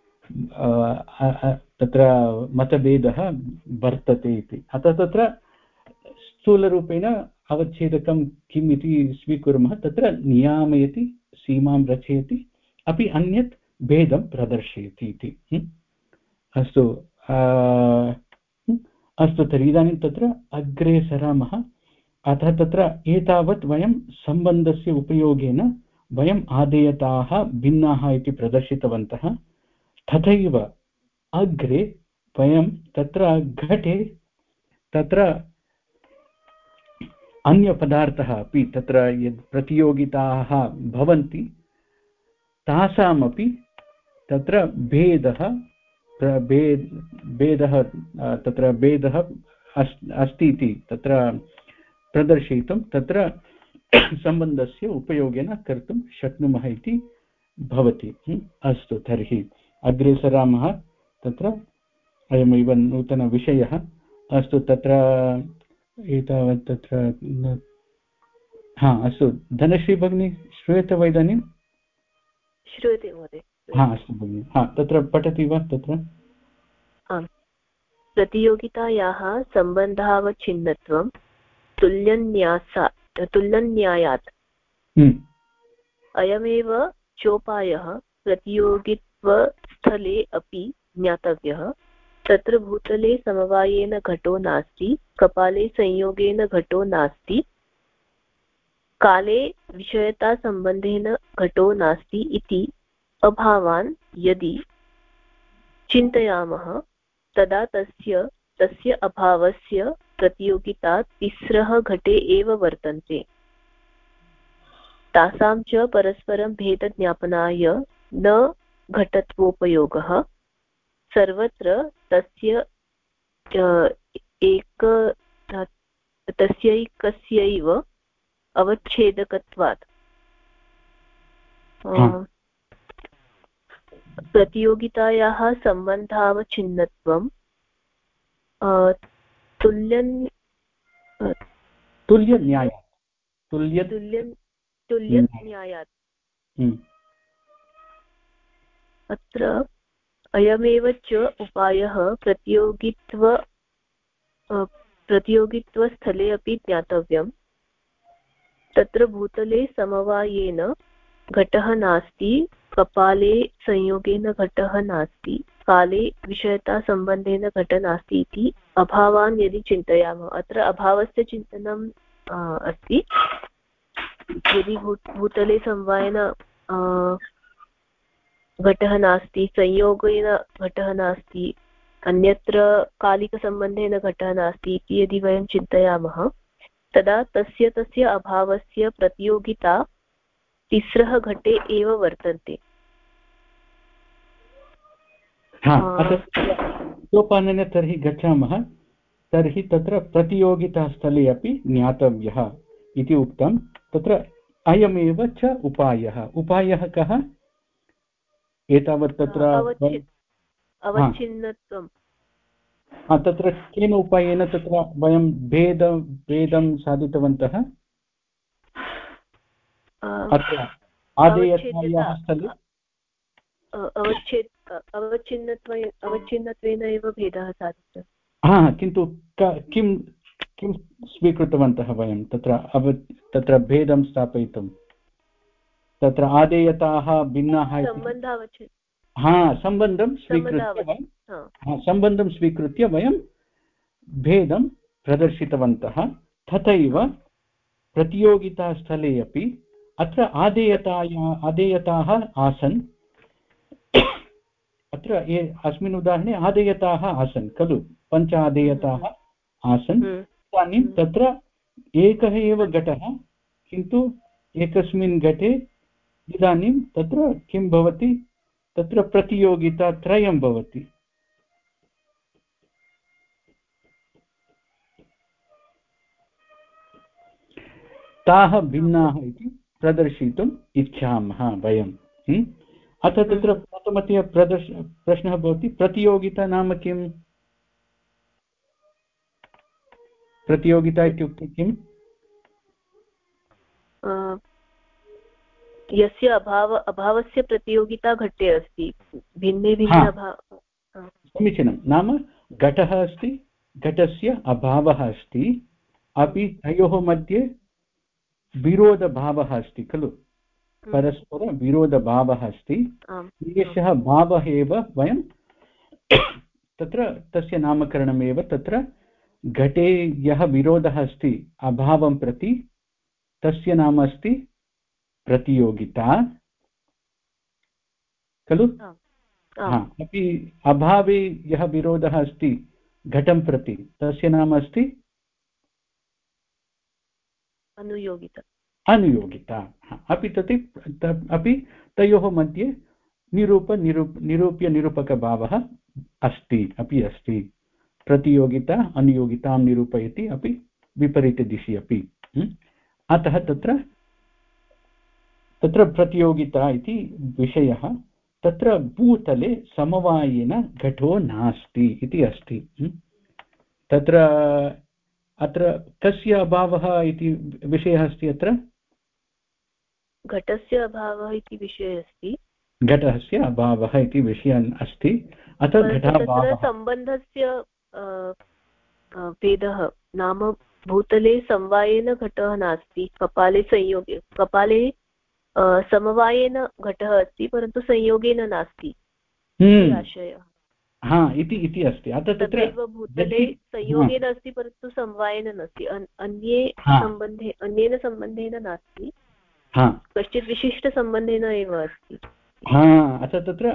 तत्र मतभेदः वर्तते इति। अतः तत्र स्थूलरूपेण अवच्छेदकं किम् इति स्वीकुर्मः, तत्र नियामयति, सीमां रचयति, अपि अन्यत् भेदं प्रदर्शयति इति। अस्तु अस्तु, तर्हि इदानीं तत्र अग्रे सरामः। अतः तत्र एतावत् वयं सम्बन्धस्य उपयोगेन वयम् आदेयताः भिन्नाः इति प्रदर्शितवन्तः। तथैव अग्रे वयं तत्र घटे तत्र अन्यपदार्थः अपि तत्र यद् प्रतियोगिताः भवन्ति तासामपि तत्र भेदः अस्ति इति तत्र प्रदर्शयितुं तत्र सम्बन्धस्य उपयोगेन कर्तुं शक्नुमः इति भवति। अस्तु, तर्हि अग्रे सरामः। तत्र अयमेव नूतनविषयः। अस्तु, तत्र एतावत् तत्र अस्तु, धनश्री भगिनी श्रूयते वा इदानीं? श्रूयते महोदय। अस्तु भगिनि, तत्र पठति वा? तत्र आम्, प्रतियोगितायाः सम्बन्धावच्छिन्नत्वं तुल्यन्यायात् अयमेव चोपायः प्रतियोगित्वस्थ स्थले अपि ज्ञातव्यः। तत्र भूतले समवायेन घटो नास्ति, कपाले संयोगेन घटो नास्ति, काले विषयतासम्बन्धेन घटो नास्ति इति अभावान् यदि चिन्तयामः तदा तस्य अभावस्य प्रतियोगिता तिस्रः घटे एव वर्तन्ते। तासां च परस्परं भेदज्ञापनाय न घटत्वोपयोगः। सर्वत्र तस्यैकस्यैव अवच्छेदकत्वात् प्रतियोगितायाः सम्बन्धावच्छिन्नत्वं तुल्यन्यायात्। अत्र अयमेव च उपायः प्रतियोगित्वस्थले अपि ज्ञातव्यम्। तत्र भूतले समवायेन घटः नास्ति, कपाले संयोगेन घटः नास्ति, काले विषयतासम्बन्धेन घटः नास्ति इति अभावान् यदि चिन्तयामः। अत्र अभावस्य चिन्तनम् अस्ति। यदि भूतले समवायेन घटः नास्ति, संयोगेन घटः नास्ति, अन्यत्र कालिकसम्बन्धेन घटः नास्ति इति यदि वयं चिन्तयामः तदा तस्य अभावस्य प्रतियोगिता तिस्रः घटे एव वर्तन्ते। सोपानेन तर्हि गच्छामः। तर्हि तत्र प्रतियोगितास्थले अपि ज्ञातव्यः इति उक्तं। तत्र अयमेव च उपायः। उपायः कः? एतावत् तत्र अवच्छिन्नत्वं। तत्र केन उपायेन तत्र वयं भेदं साधितवन्तः? अत्र आदेयतायाः स्थले अवच्छिन्नत्वेन एव भेदः साधितः। किन्तु किं स्वीकृतवन्तः वयं तत्र भेदं स्थापयितुं? तत्र आदेयताः भिन्नाः सम्बन्धं स्वीकृत्य वयं भेदं प्रदर्शितवन्तः। तथैव प्रतियोगितास्थले अपि अत्र आदेयताः आसन्। अत्र अस्मिन् उदाहरणे आदेयताः आसन् खलु, 5 आदेयताः आसन्। इदानीं तत्र एकः एव घटः, किन्तु एकस्मिन् घटे इदानीं तत्र किं भवति? तत्र प्रतियोगिता 3 भवति। ताः भिन्नाः इति प्रदर्शयितुम् इच्छामः वयम्। अतः तत्र प्रथमतया प्रश्नः भवति, प्रतियोगिता नाम किम्? प्रतियोगिता इत्युक्ते किम्? यस्य अभावस्य प्रतियोगिता घटे अस्ति, भिन्ने भिन्न समीचीनं। नाम घटः अस्ति, घटस्य अभावः अस्ति, अपि तयोः मध्ये विरोधभावः अस्ति खलु, परस्परविरोधभावः अस्ति। एषः भावः एव वयं तत्र तस्य नामकरणमेव, तत्र घटे यः विरोधः अस्ति अभावं प्रति, तस्य नाम अस्ति प्रतियोगिता खलु। अपि अभावे यः विरोधः अस्ति घटं प्रति, तस्य नाम अस्ति अनुयोगिता। अपि तयोः मध्ये निरूप्यनिरूपकभावः अस्ति। प्रतियोगिता अनुयोगितां निरूपयति, अपि विपरीतदिशि अपि। अतः तत्र प्रतियोगिता इति विषयः। तत्र भूतले समवायेन घटो नास्ति इति अस्ति। अत्र कस्य अभावः इति विषयः अस्ति? अत्र घटस्य अभावः इति विषयः अस्ति। घटस्य अभावः इति विषयः अस्ति। अतः घटाभावः सम्बन्धस्य भेदः नाम भूतले समवायेन घटः नास्ति, कपाले समवायेन घटः अस्ति परन्तु संयोगेन नास्ति। आशयः हा इति अस्ति। अतः तत्र भूतले संयोगेन अस्ति परन्तु समवायेन नास्ति, अन्येन सम्बन्धेन नास्ति, कश्चित् विशिष्टसम्बन्धेन एव अस्ति। अतः तत्र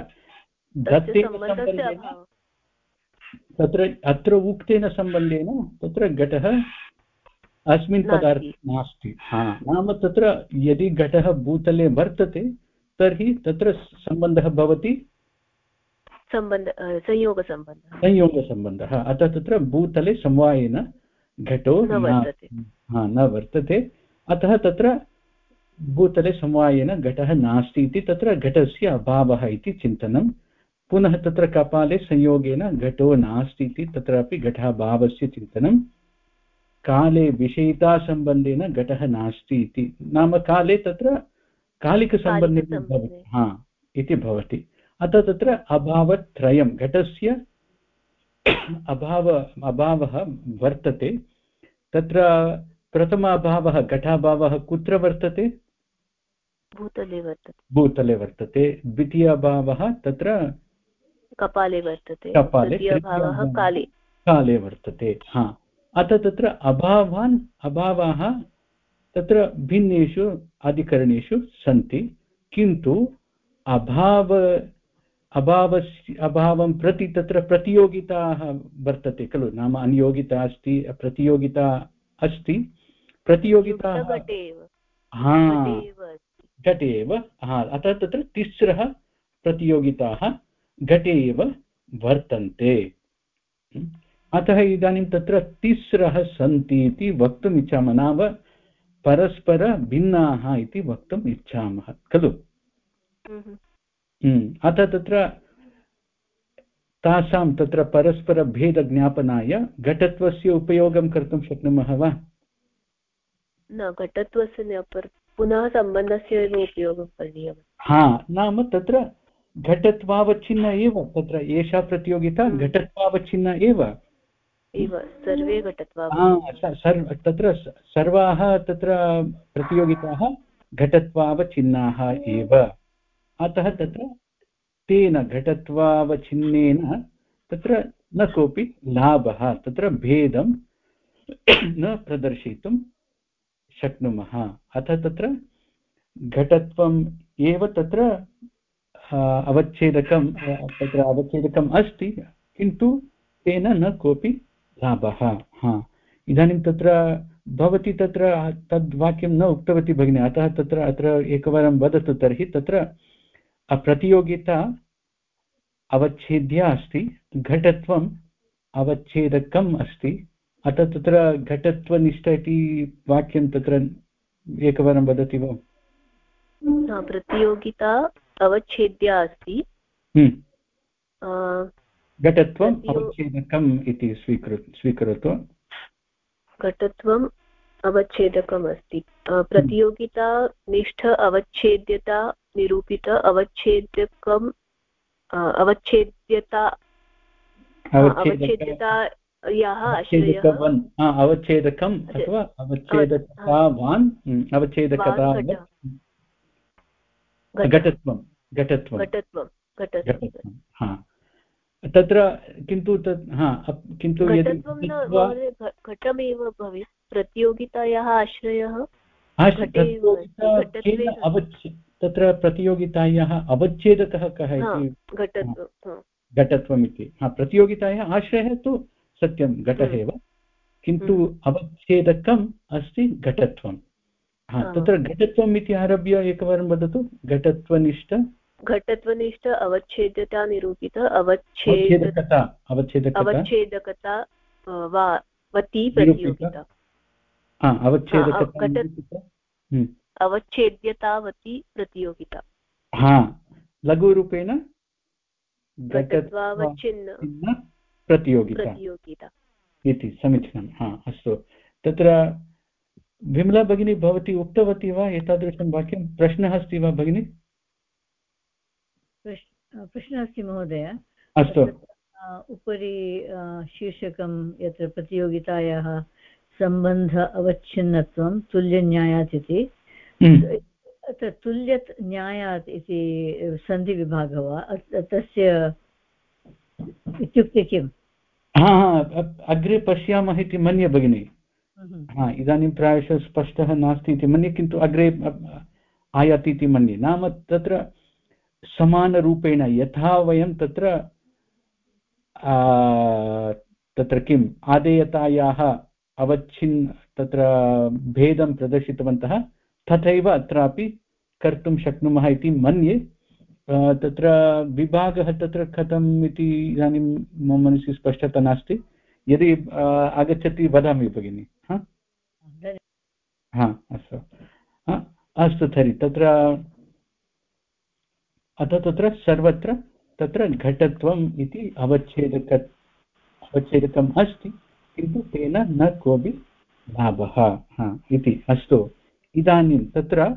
तत्र अत्र उक्तेन सम्बन्धेन तत्र घटः अस्मिन् पदार्थे नास्ति। नाम तत्र यदि घटः भूतले वर्तते तर्हि तत्र सम्बन्धः भवति संयोगसम्बन्धः। अतः तत्र भूतले समवायेन घटो न वर्तते, अतः तत्र भूतले समवायेन घटः नास्ति इति तत्र घटस्य अभावः इति चिन्तनं। पुनः तत्र कपाले संयोगेन घटो नास्ति इति तत्रापि घटाभावस्य चिन्तनं। काले विषयितासम्बन्धेन घटः नास्ति इति, नाम काले तत्र कालिकसम्बन्धेन भवति इति भवति। अतः तत्र अभावत्रयं घटस्य अभावः वर्तते। तत्र प्रथम अभावः घटाभावः कुत्र वर्तते? भूतले वर्तते। द्वितीय अभावः तत्र कपाले वर्तते। काले वर्तते। अतः तत्र अभावाः तत्र भिन्नेषु अधिकरणेषु सन्ति, किन्तु अभावं प्रति तत्र प्रतियोगिताः वर्तते खलु, नाम अनियोगिता अस्ति, प्रतियोगिता अस्ति। प्रतियोगिता घटे एव। अतः तत्र तिस्रः प्रतियोगिताः घटे एव वर्तन्ते। अतः इदानीं तत्र तिस्रः सन्ति इति वक्तुम् इच्छामः, नाम परस्परभिन्नाः इति वक्तुम् इच्छामः खलु। अतः तत्र तासां तत्र परस्परभेदज्ञापनाय घटत्वस्य उपयोगं कर्तुं शक्नुमः वा? न, घटत्वस्य न, पुनः सम्बन्धस्य एव उपयोगं करणीयम्। नाम तत्र घटत्वावच्छिन्न एव, तत्र एषा प्रतियोगिता घटत्वावच्छिन्न एव। सर्वे तत्र सर्वाः तत्र प्रतियोगिताः घटत्वावच्छिन्नाः एव। अतः तत्र तेन घटत्वावच्छिन्नेन तत्र न कोऽपि लाभः, तत्र भेदं न प्रदर्शयितुं शक्नुमः। अतः तत्र घटत्वम् एव तत्र अवच्छेदकम् अस्ति, किन्तु तेन न कोऽपि लाभः। इदानीं तत्र भवती तत्र तद्वाक्यं न उक्तवती भगिनी, अतः तत्र अत्र एकवारं वदतु तर्हि। तत्र प्रतियोगिता अवच्छेद्या अस्ति, घटत्वम् अवच्छेदकम् अस्ति, अतः तत्र घटत्वनिष्ठ इति वाक्यं तत्र एकवारं वदति वा? प्रतियोगिता अवच्छेद्या अस्ति, घटत्वम् अवच्छेदकम् इति स्वीकरोतु। घटत्वम् अवच्छेदकम् अस्ति, प्रतियोगिता निष्ठ अवच्छेद्यता निरूपित अवच्छेदकम् अवच्छेद्यतायाः आश्रयः अवच्छेदकम् अथवा अवच्छेदकतावान् घटत्वं तत्र किन्तु घटमेव भवेत्, प्रतियोगितायाः आश्रयः तत्र प्रतियोगितायाः अवच्छेदकः कः इति घटत्वम् इति। प्रतियोगितायाः आश्रयः तु सत्यं घटः एव, किन्तु अवच्छेदकम् अस्ति घटत्वं। तत्र घटत्वम् इति आरभ्य एकवारं वदतु। घटत्वनिष्ठ अवच्छेद्यता निरूपित अवच्छेदकता अवच्छेद्यतावती प्रतियोगिता। लघुरूपेण घटत्वावच्छिन्न प्रतियोगिता इति समीचीनम्। अस्तु, तत्र विमला भगिनी भवती उक्तवती वा एतादृशं वाक्यं? प्रश्नः अस्ति वा भगिनी? प्रश्नः अस्ति महोदय। अस्तु, उपरि शीर्षकं यत्र प्रतियोगितायाः सम्बन्ध अवच्छिन्नत्वं तुल्यन्यायात् इति, अत्र तुल्यत् न्यायात् इति सन्धिविभागः वा तस्य इत्युक्ते किम्? हा अग्रे पश्यामः इति मन्ये भगिनि। हा इदानीं प्रायशः स्पष्टः नास्ति इति मन्ये, किन्तु अग्रे आयाति इति मन्ये। नाम तत्र समानरूपेण यथा वयं तत्र तत्र किम् आदेयतायाः तत्र भेदं प्रदर्शितवन्तः, तथैव अत्रापि कर्तुं शक्नुमः इति मन्ये। तत्र विभागः तत्र कथम् इति इदानीं मम मनसि स्पष्टता नास्ति। यदि आगच्छति वदामि भगिनि। अस्तु अस्तु तर्हि तत्र अतः तत्र सर्वत्र तत्र घटत्वम् इति अवच्छेदकम् अस्ति, किन्तु तेन न कोऽपि लाभः इति। अस्तु, इदानीं तत्र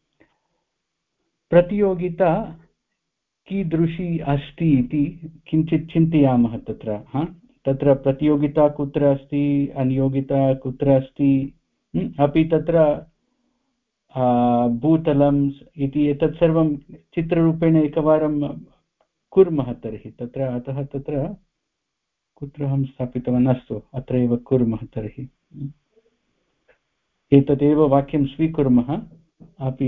प्रतियोगिता कीदृशी अस्ति इति किञ्चित् चिन्तयामः। तत्र प्रतियोगिता कुत्र अस्ति, अनियोगिता कुत्र अस्ति, अपि तत्र भूतलम् इति एतत् सर्वं चित्ररूपेण एकवारं कुर्मः तर्हि। तत्र अतः तत्र कुत्र अहं स्थापितवान्, अस्तु अत्र एव कुर्मः तर्हि। एतदेव वाक्यं स्वीकुर्मः। अपि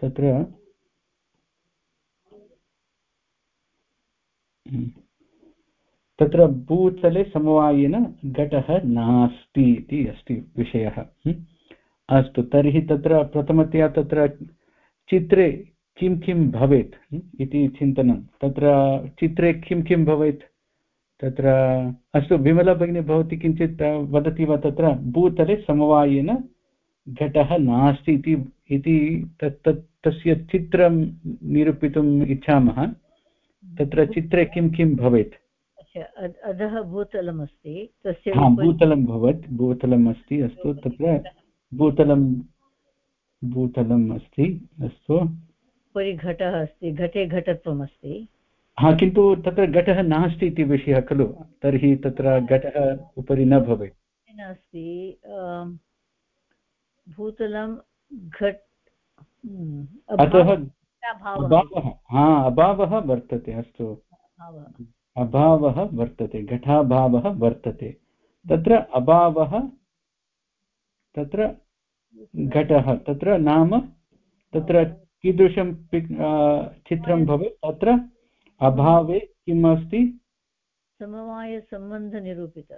तत्र भूतले समवायेन घटः नास्ति इति अस्ति विषयः। अस्तु, तर्हि तत्र प्रथमतया तत्र चित्रे किं किं भवेत् इति चिन्तनं। तत्र चित्रे किं किं भवेत् तत्र। अस्तु विमला भगिनी, भवती किञ्चित् वदति वा? तत्र भूतले समवायेन घटः नास्ति इति तस्य चित्रं निरूपितुम् इच्छामः। तत्र चित्रे किं किं भवेत्? अधः भूतलमस्ति, तस्य भूतलं भूतलम् अस्ति। अस्तु, तत्र भूतलम् अस्ति। अस्तु, उपरि घटः अस्ति, घटे घटत्वम् अस्ति। किन्तु तत्र घटः नास्ति इति विषयः खलु। तर्हि तत्र घटः उपरि न भवेत्। नास्ति भूतलं घट, अतः अभावः वर्तते। अस्तु, अभावः वर्तते, घटाभावः वर्तते। तत्र अभावः, तत्र घटः, तत्र नाम तत्र कीदृशं चित्रं भवेत्? तत्र अभावे किम् अस्ति? समवायसम्बन्धनिरूपित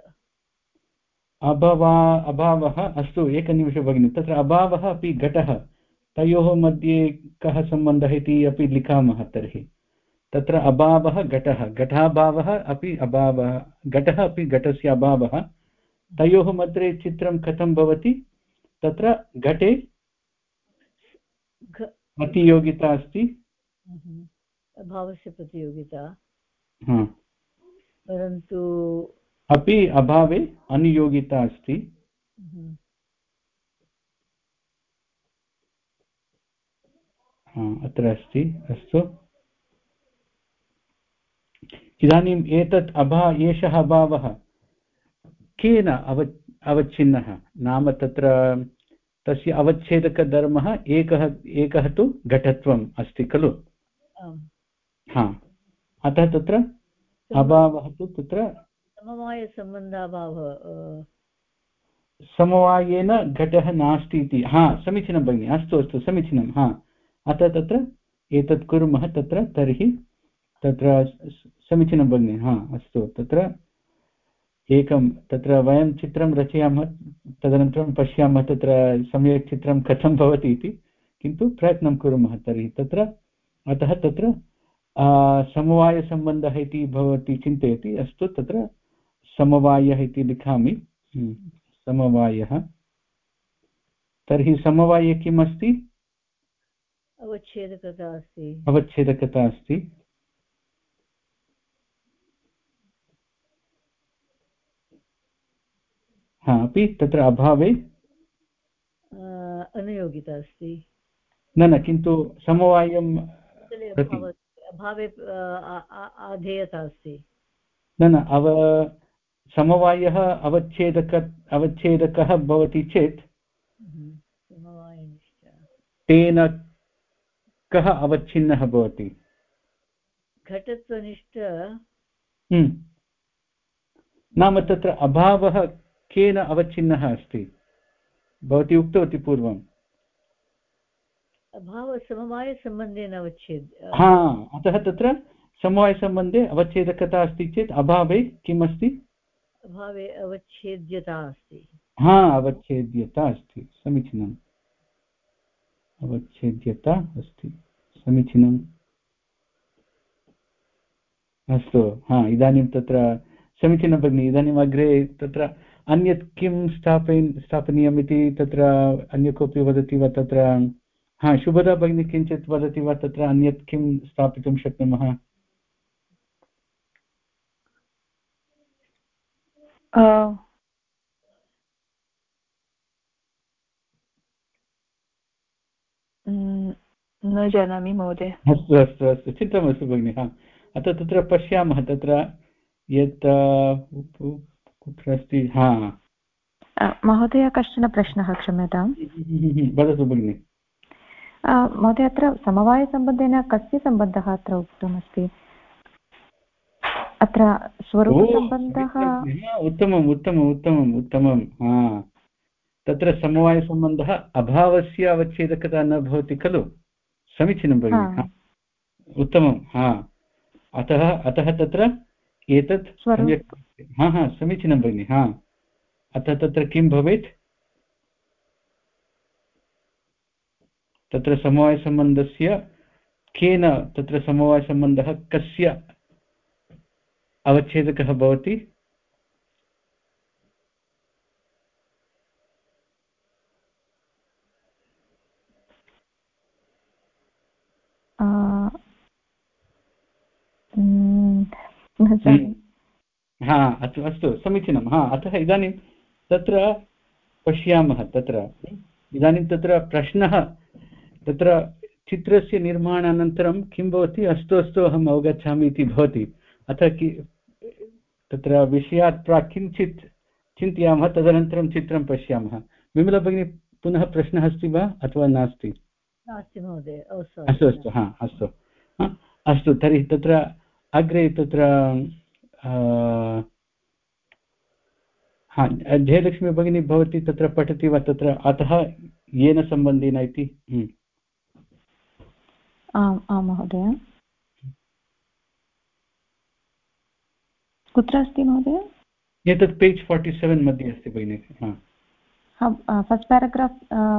अभावः। अस्तु, एकनिमिषं भगिनि। तत्र अभावः अपि घटः, तयोः मध्ये कः सम्बन्धः इति अपि लिखामः तर्हि। तत्र अभावः घटः, घटाभावः अपि अभावः, घटः अपि घटस्य अभावः, तयोः मध्ये चित्रं कथं भवति? तत्र घटे प्रतियोगिता अस्ति, अभावस्य प्रतियोगिता, परन्तु अपि अभावे अनियोगिता अस्ति। अत्र अस्ति। अस्तु, इदानीम् एषः अभावः केन अवच्छिन्नः? नाम तत्र तस्य अवच्छेदकधर्मः एकः तु घटत्वम् अस्ति खलु। अतः तत्र अभावः तु तत्र समवायसम्बन्धाभावः, समवायेन घटः नास्ति इति। समीचीनं भगिनि। अस्तु समीचीनं। अतः तत्र एतत् कुर्मः तत्र। तर्हि तत्र समीचीनं भगिनि। अस्तु, तत्र एकं तत्र वयं चित्रं रचयामः, तदनन्तरं पश्यामः तत्र सम्यक् चित्रं कथं भवति इति, किन्तु प्रयत्नं कुर्मः तर्हि तत्र। अतः तत्र समवायसम्बन्धः इति भवती चिन्तयति। अस्तु, तत्र समवायः इति लिखामि। समवायः, तर्हि समवाये किम् अस्ति? अवच्छेदकता अस्ति। अपि तत्र अभावे अनियोगिता अस्ति। न, किन्तु समवायं अभावे आधेयता अस्ति। न, समवायः अवच्छेदकः भवति चेत् तेन कः अवच्छिन्नः भवति? घटत्वनिष्ठ नाम तत्र अभावः केन अवच्छिन्नः अस्ति? भवती उक्तवती पूर्वम्। अभावसमवायसम्बन्धेन अतः तत्र समवायसम्बन्धे अवच्छेदकता अस्ति चेत् अभावे किम् अस्ति? अभावे अवच्छेद्यता अस्ति। अवच्छेद्यता अस्ति, समीचीनम्। अवच्छेद्यता अस्ति, समीचीनम्। अस्तु, इदानीं तत्र समीचीनं भगिनि। इदानीम् अग्रे तत्र अन्यत् किं स्थापनीयम् इति तत्र अन्य कोऽपि वदति वा? तत्र शुभदा भगिनी किञ्चित् वदति वा? तत्र अन्यत् किं स्थापितुं शक्नुमः? न जानामि महोदय। अस्तु अस्तु अस्तु, चिन्ता मास्तु भगिनि। अतः तत्र पश्यामः तत्र यत् कुत्र अस्ति। महोदय, कश्चन प्रश्नः, क्षम्यतां। वदतु भगिनि। महोदय, अत्र समवायसम्बन्धेन कस्य सम्बन्धः अत्र उक्तमस्ति? अत्र स्वरूपसम्बन्धः। उत्तमम् उत्तमम् उत्तमम् उत्तमं। तत्र समवायसम्बन्धः अभावस्य अवच्छेदकता न भवति खलु? समीचीनं भगिनि, उत्तमम्। अतः तत्र एतत् सम्यक्। समीचीनं भगिनि। अतः तत्र किं भवेत्? तत्र समवायसम्बन्धस्य केन, तत्र समवायसम्बन्धः कस्य अवच्छेदकः भवति? अस्तु, समीचीनं। अतः इदानीं तत्र पश्यामः। तत्र इदानीं तत्र प्रश्नः, तत्र चित्रस्य निर्माणानन्तरं किं भवति? अस्तु अस्तु, अहम् अवगच्छामि इति भवति। अतः तत्र विषयात् प्राक् किञ्चित् चिन्तयामः, तदनन्तरं चित्रं पश्यामः। विमला भगिनी, पुनः प्रश्नः अस्ति वा अथवा नास्ति? नास्ति महोदय। अस्तु अस्तु, अस्तु अस्तु। तर्हि तत्र अग्रे तत्र जयलक्ष्मी भगिनी, भवती तत्र पठति वा? तत्र अतः येन सम्बन्धेन इति। आम् महोदय। कुत्र अस्ति महोदय? एतत् पेज् 47 मध्ये अस्ति भगिनि। फस्ट् पेराग्राफ्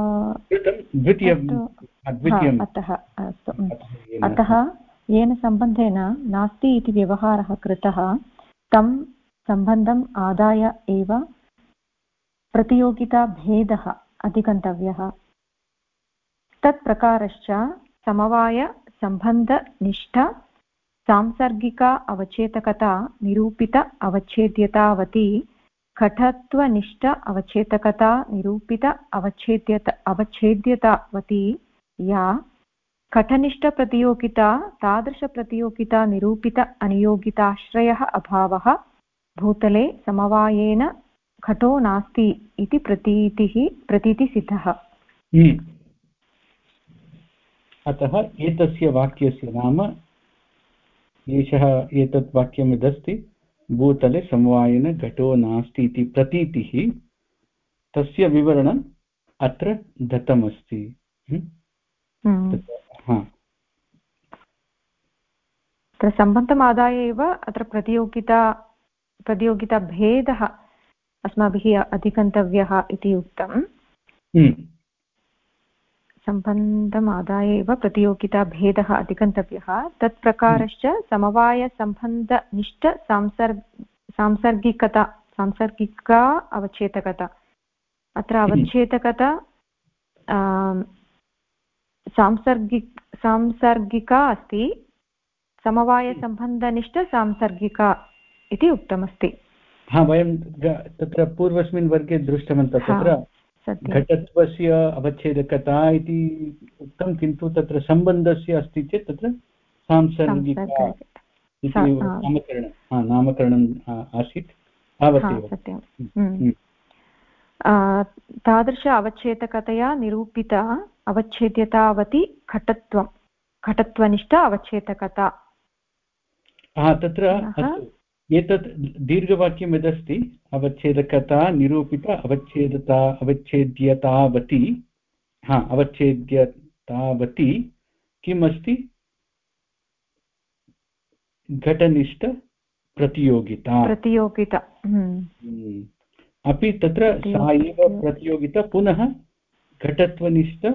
द्वितीयम्। अतः येन सम्बन्धेन नास्ति इति व्यवहारः कृतः, तं सम्बन्धम् आदाय एव प्रतियोगिताभेदः अधिगन्तव्यः। तत्प्रकारश्च समवायसम्बन्धनिष्ठ सांसर्गिका अवच्छेदकता निरूपित अवच्छेद्यतावती, घटत्वनिष्ठ अवच्छेदकता निरूपित अवच्छेद्यतावती या घटनिष्ठप्रतियोगिता तादृशप्रतियोगिता निरूपित अनियोगिताश्रयः अभावः भूतले समवायेन घटो नास्ति इति प्रतीतिसिद्धः। अतः एतस्य वाक्यस्य नाम, एषः एतत् वाक्यं यदस्ति, भूतले समवायेन घटो नास्ति इति प्रतीतिः, तस्य विवरणम् अत्र दत्तमस्ति। सम्बन्धम् आदाय एव अत्र प्रतियोगिताभेदः अस्माभिः अधिगन्तव्यः इति उक्तम्। सम्बन्धम् आदाय एव प्रतियोगिताभेदः अधिगन्तव्यः। तत्प्रकारश्च समवायसम्बन्धनिष्ठ सांसर्गिका अवच्छेदकता। अत्र अवच्छेदकता सांसर्गिका अस्ति, समवायसम्बन्धनिष्ठ सांसर्गिका इति उक्तमस्ति। वयं तत्र पूर्वस्मिन् वर्गे दृष्टवन्तः। तत्र घटत्वस्य अवच्छेदकता इति उक्तं, किन्तु तत्र सम्बन्धस्य अस्ति चेत् तत्र सांसर्गिका इति नामकरणम् आसीत्। सत्यं। तादृश अवच्छेदकतया निरूपिता अवच्छेद्यतावती घटत्वं घटत्वनिष्ठ अवच्छेदकता तत्र एतत् दीर्घवाक्यं यदस्ति अवच्छेदकता निरूपित अवच्छेद्यतावती अवच्छेद्यतावती किम् अस्ति घटनिष्ठ प्रतियोगिता अपि तत्र सा एव प्रतियोगिता पुनः घटत्वनिष्ठ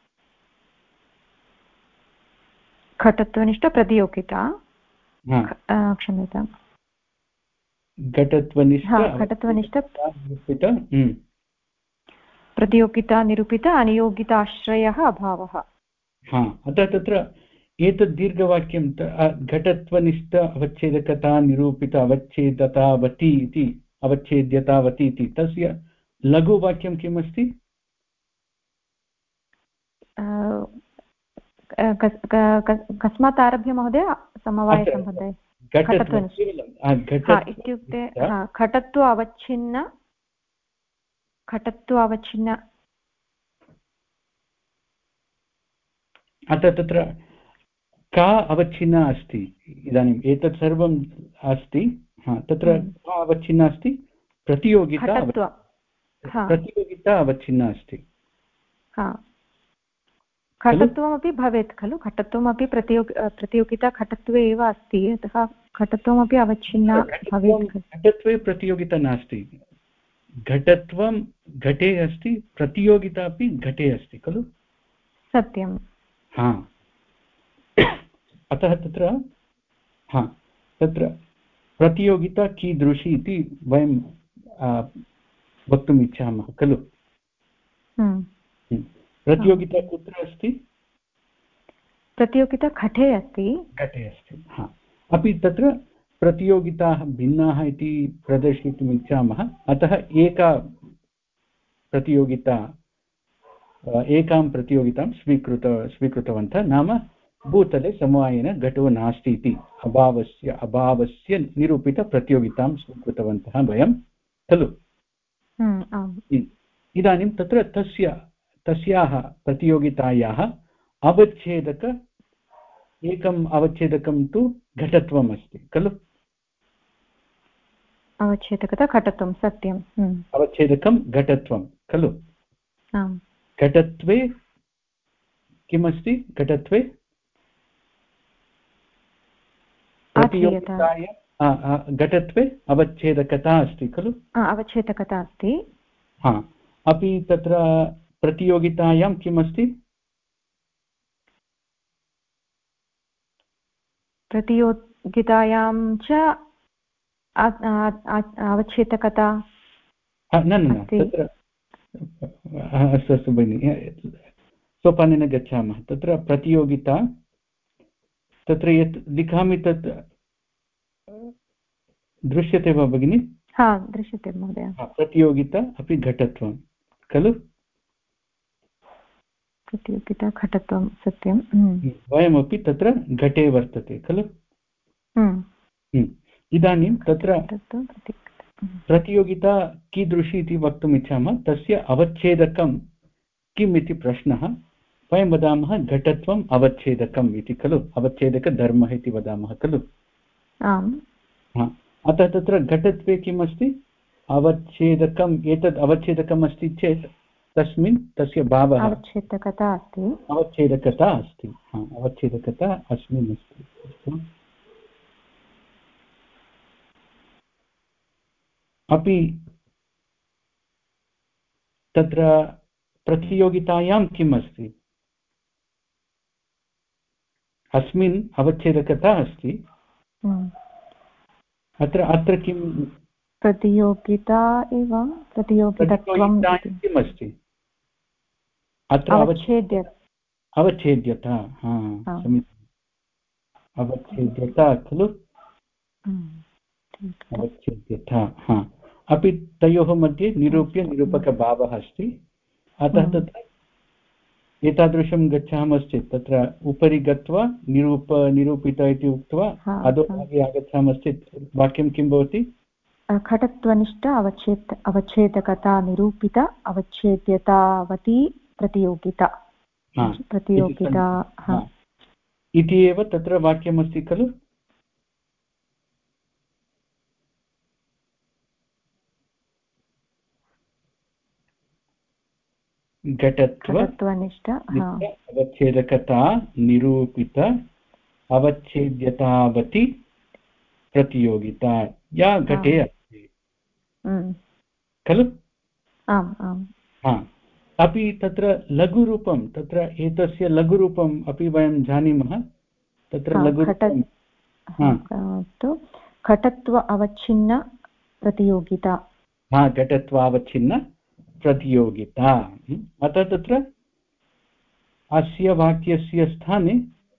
प्रतियोगिता क्षम्यताम् घटत्वनिष्ठ प्रतियोगिता निरूपित अनियोगिताश्रयः अभावः अतः तत्र एतद् दीर्घवाक्यं घटत्वनिष्ठ अवच्छेदकता निरूपित अवच्छेदतावती इति अवच्छेद्यतावती इति तस्य लघुवाक्यं किम् अस्ति कस्मात् आरभ्य महोदय समवायसम्बन्धे इत्युक्ते घटत्व अवच्छिन्न अतः तत्र का अवच्छिन्ना अस्ति इदानीम् एतत् सर्वम् अस्ति तत्र का अवच्छिन्ना अस्ति प्रतियोगिता अवच्छिन्ना अस्ति घटत्वमपि भवेत् खलु घटत्वमपि प्रतियोगिता घटत्वे एव अस्ति अतः घटत्वमपि अवच्छिन्ना भवेत् घटत्वे प्रतियोगिता नास्ति घटत्वं घटे अस्ति प्रतियोगिता अपि घटे अस्ति खलु सत्यं अतः तत्र प्रतियोगिता कीदृशी इति वयं वक्तुम् इच्छामः खलु प्रतियोगिता कुत्र अस्ति प्रतियोगिता घटे अस्ति अपि तत्र प्रतियोगिताः भिन्नाः इति प्रदर्शयितुम् इच्छामः अतः एकां प्रतियोगितां स्वीकृतवन्तः नाम भूतले समवायेन घटो नास्ति इति अभावस्य निरूपितप्रतियोगितां स्वीकृतवन्तः वयं खलु इदानीं तत्र तस्याः प्रतियोगितायाः एकम् अवच्छेदकं तु घटत्वम् अस्ति खलु अवच्छेदकता घटत्वं सत्यं अवच्छेदकं घटत्वं खलु घटत्वे किमस्ति घटत्वे घटत्वे अवच्छेदकता अस्ति खलु अवच्छेदकता अस्ति अपि तत्र प्रतियोगितायां किमस्ति प्रतियोगितायां च अवच्छेदकता तत्र अस्तु भगिनि सोपानेन गच्छामः तत्र प्रतियोगिता तत्र यत् लिखामि तत् दृश्यते वा भगिनि दृश्यते महोदय प्रतियोगिता अपि घटत्वं खलु प्रतियोगिता घटत्वं सत्यं वयमपि तत्र घटे वर्तते खलु इदानीं तत्र प्रतियोगिता कीदृशी इति वक्तुम् इच्छामः तस्य अवच्छेदकं किम् इति प्रश्नः वयं वदामः घटत्वम् अवच्छेदकम् इति खलु अवच्छेदकधर्मः इति वदामः खलु अतः तत्र घटत्वे किम् अस्ति एतद् अवच्छेदकम् अस्ति चेत् तस्मिन् तस्य भावः अवच्छेदकता अस्ति अवच्छेदकता अस्मिन् अस्ति अपि तत्र प्रतियोगितायां किम् अस्ति अस्मिन् अवच्छेदकता अस्ति अत्र किं प्रतियोगिता एव प्रतियोगितत्वं किम् अस्ति अत्र अवच्छेद्यता अवच्छेद्यता खलु अवच्छेद्यता अपि तयोः मध्ये निरूपकभावः अस्ति अतः तत्र एतादृशं गच्छामश्चेत् तत्र उपरि गत्वा निरूपित इति उक्त्वा अधोभागे आगच्छामश्चेत् वाक्यं किं भवति घटत्वनिष्ठ अवच्छेदकता निरूपित अवच्छेद्यतावती प्रतियोगिता इति एव तत्र वाक्यमस्ति खलु। घटत्वनिष्ठ अवच्छेदकता निरूपित अवच्छेद्यतावति प्रतियोगिता या घटे अस्ति खलु। आम् आम्। अपि तत्र लघुरूपं, तत्र एतस्य लघुरूपम् अपि वयं जानीमः। तत्र लघुरूपं घटत्व अवच्छिन्न प्रतियोगिता। घटत्वावच्छिन्न प्रतियोगिता। अतः तत्र अस्य वाक्यस्य स्थाने,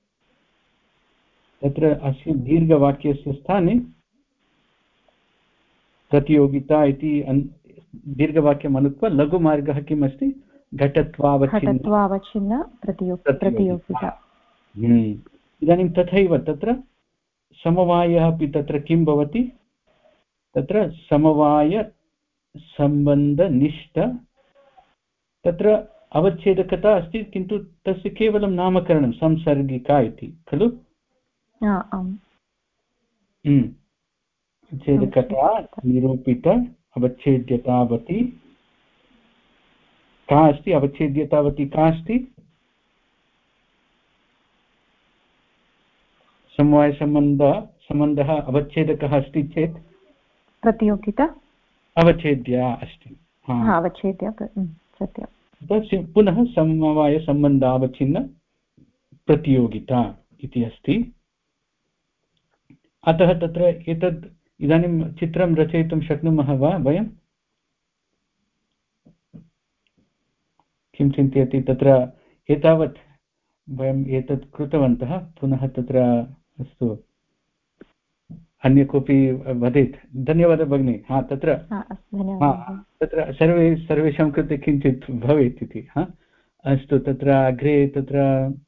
तत्र अस्य दीर्घवाक्यस्य स्थाने प्रतियोगिता इति दीर्घवाक्यम् अनुक्त्वा लघुमार्गः किम् अस्ति? घटत्वावच्छिन्न प्रतियोगिता। इदानीं तथैव तत्र समवायः अपि तत्र किं भवति? तत्र समवायसम्बन्धनिष्ठ, तत्र अवच्छेदकता अस्ति किन्तु तस्य केवलं नामकरणं संसर्गिका इति खलु। छेदकता निरूपित अवच्छेद्यतावती का अस्ति? अवच्छेद्यतावती का अस्ति? समवायसम्बन्धः अवच्छेदकः अस्ति चेत् प्रतियोगिता अवच्छेद्या अस्ति। अवच्छेद्य सत्यं। पुनः समवायसम्बन्धावच्छिन्न प्रतियोगिता इति अस्ति। अतः तत्र एतद् इदानीं चित्रं रचयितुं शक्नुमः वा वयं? किं चिन्तयति? तत्र एतावत् वयम् एतत् कृतवन्तः, पुनः तत्र अस्तु अन्य कोऽपि वदेत्। धन्यवादः भगिनी। तत्र सर्वेषां कृते किञ्चित् भवेत् इति। अस्तु, तत्र अग्रे तत्र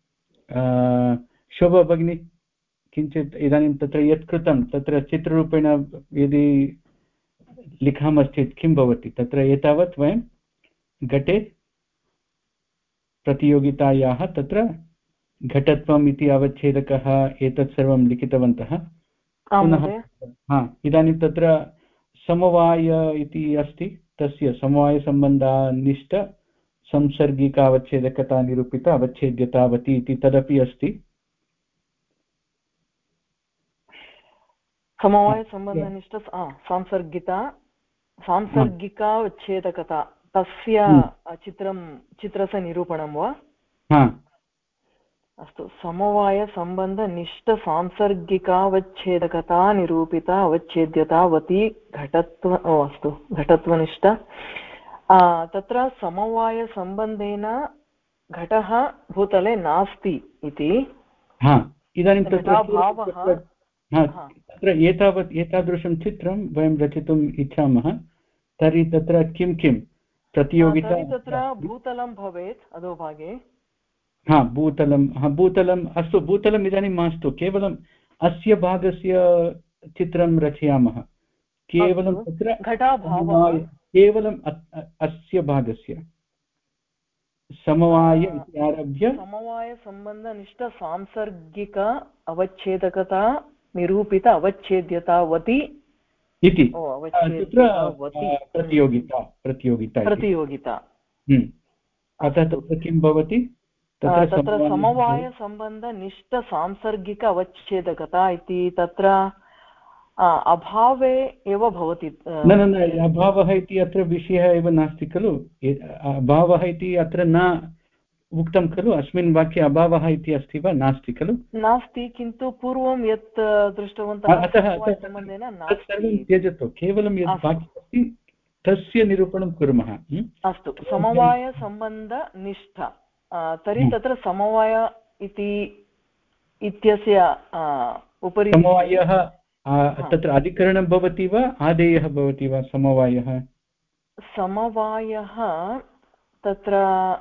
शोभा भगिनी किञ्चित् इदानीं तत्र यत् कृतं तत्र चित्ररूपेण यदि लिखामश्चेत् किं भवति? तत्र एतावत् वयं घटे प्रतियोगितायाः तत्र घटत्वम् इति अवच्छेदकः एतत् सर्वं लिखितवन्तः। पुनः इदानीं तत्र समवाय इति अस्ति, तस्य समवायसम्बन्धानिष्ठ संसर्गिकावच्छेदकता निरूपित अवच्छेद्यतावती इति तदपि अस्ति। समवायसम्बन्धनिष्ठ सांसर्गिकावच्छेदकता, तस्य चित्रस्य निरूपणं वा? अस्तु, समवायसम्बन्धनिष्ठ सांसर्गिकावच्छेदकता निरूपिता अवच्छेद्यतावती घटत्व अस्तु घटत्वनिष्ठ। तत्र समवायसम्बन्धेन घटः भूतले नास्ति इति। इदानीं तत्र एतादृशं चित्रं वयं रचितुम् इच्छामः तर्हि तत्र किं किं प्रतियोगिता? तत्र भूतलं भवेत् अधोभागे। भूतलम् अस्तु, भूतलम् इदानीं मास्तु, केवलम् अस्य भागस्य चित्रं रचयामः। केवलं तत्र केवलम् अस्य भागस्य समवाय इति आरभ्य समवायसम्बन्धनिष्ठ सांसर्गिक अवच्छेदकता निरूपित अवच्छेद्यतावती इति तत्र प्रतियोगिता। अतः तत्र किं भवति? तत्र समवायसम्बन्धनिष्ठ सांसर्गिक अवच्छेदकता इति तत्र अभावे एव भवति। न अभावः इति अत्र विषयः एव नास्ति खलु। अभावः इति अत्र न उक्तं खलु। अस्मिन् वाक्ये अभावः इति अस्ति वा? नास्ति खलु। नास्ति, किन्तु पूर्वं यत् दृष्टवन्तः सर्वं त्यजतु, केवलं यत् वाक्यम् अस्ति तस्य निरूपणं कुर्मः। अस्तु, समवायसम्बन्धनिष्ठ, तर्हि तत्र समवाय इत्यस्य उपरि समवायः तत्र अधिकरणं भवति वा आदेयः भवति वा? समवायः तत्र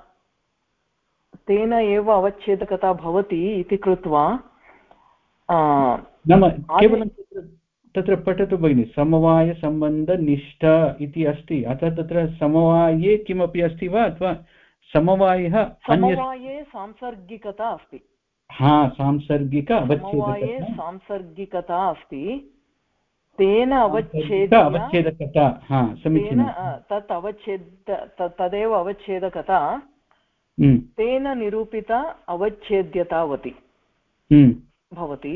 तेन एव अवच्छेदकता भवति इति कृत्वा नाम केवलं तत्र पठतु भगिनि। समवायसम्बन्धनिष्ठ इति अस्ति, अतः तत्र समवाये किमपि अस्ति वा अथवा समवाये सांसर्गिकता अस्ति? सांसर्गिक समवाये सांसर्गिकता अस्ति तेन अवच्छेदकता समीचीनं तत् तदेव अवच्छेदकता तेन निरूपिता अवच्छेद्यतावती भवति।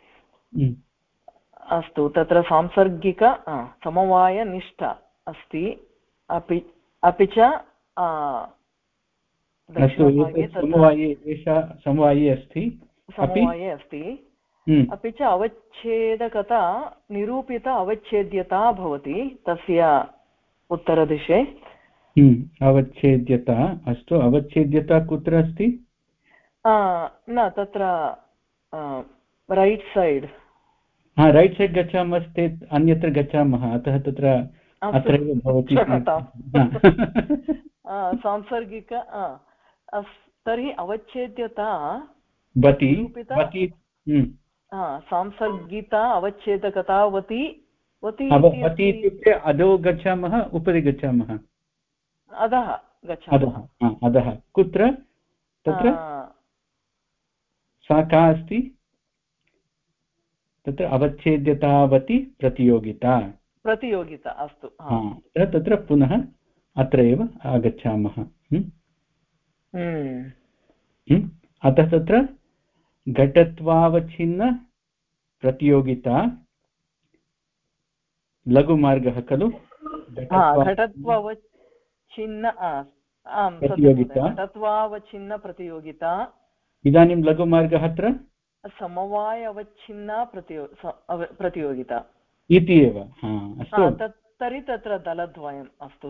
अस्तु, तत्र सांसर्गिक समवायनिष्ठ अस्ति, अपि च समवाये अस्ति, अपि च अवच्छेदकता निरूपित अवच्छेद्यता भवति तस्य उत्तरदिशे। अवच्छेद्यता, अस्तु, अवच्छेद्यता कुत्र अस्ति? न तत्र रैट् सैड् गच्छामश्चेत् अन्यत्र गच्छामः, अतः तत्र अत्रैव भवति। सांसर्गिक तर्हि अवच्छेद्यता सांसर्गिता अवच्छेदकतावती इत्युक्ते अधो गच्छामः, उपरि गच्छामः, अधः गच्छामः। अधः कुत्र? तत्र सा का अस्ति? तत्र अवच्छेद्यतावती प्रतियोगिता। अस्तु, तत्र पुनः अत्र एव आगच्छामः। अतः तत्र घटत्वावच्छिन्न प्रतियोगिता लघुमार्गः खलु? घटत्वावच्छिन्न प्रतियोगिता। इदानीं लघुमार्गः अत्र समवाय अवच्छिन्ना प्रतियोगिता इति एव। तर्हि तत्र दलद्वयम्। अस्तु,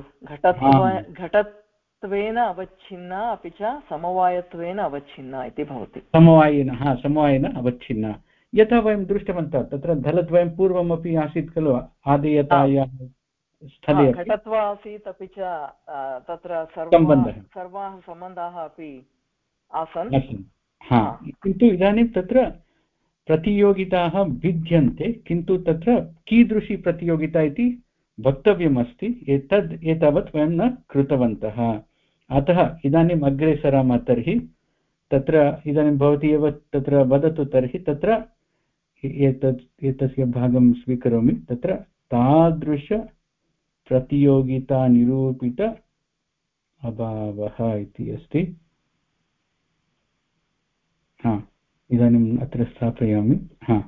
घटत्वेन अवच्छिन्ना अपि च समवायत्वेन अवच्छिन्ना इति भवति। समवायेन अवच्छिन्ना, यथा वयं दृष्टवन्तः तत्र दलद्वयं पूर्वमपि आसीत् खलु, आदेयतायाः स्थले घटत्वा आसीत्, अपि च तत्र सर्वाः सम्बन्धाः अपि आसन्। किन्तु इदानीं तत्र प्रतियोगिताः भिद्यन्ते, किन्तु तत्र कीदृशी प्रतियोगिता इति वक्तव्यमस्ति। एतावत् वयं न कृतवन्तः, अतः इदानीम् अग्रे सरामः। तर्हि तत्र इदानीं भवती एव तत्र वदतु। तर्हि तत्र एतस्य भागं स्वीकरोमि। तत्र तादृशप्रतियोगितानिरूपित अभावः इति अस्ति। इदानीम् अत्र स्थापयामि।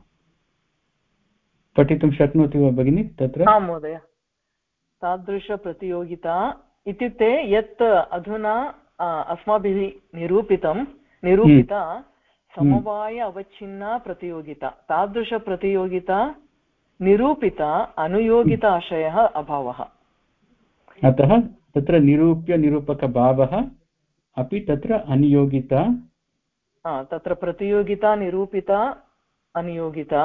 पठितुं शक्नोति वा भगिनि? तत्र महोदय, तादृशप्रतियोगिता इत्युक्ते यत् अधुना अस्माभिः निरूपिता समवाय अवच्छिन्ना प्रतियोगिता, तादृशप्रतियोगिता निरूपिता अनुयोगिताशयः अभावः। अतः तत्र निरूप्यनिरूपकभावः अपि तत्र अनुयोगिता, तत्र प्रतियोगिता निरूपिता अनुयोगिता,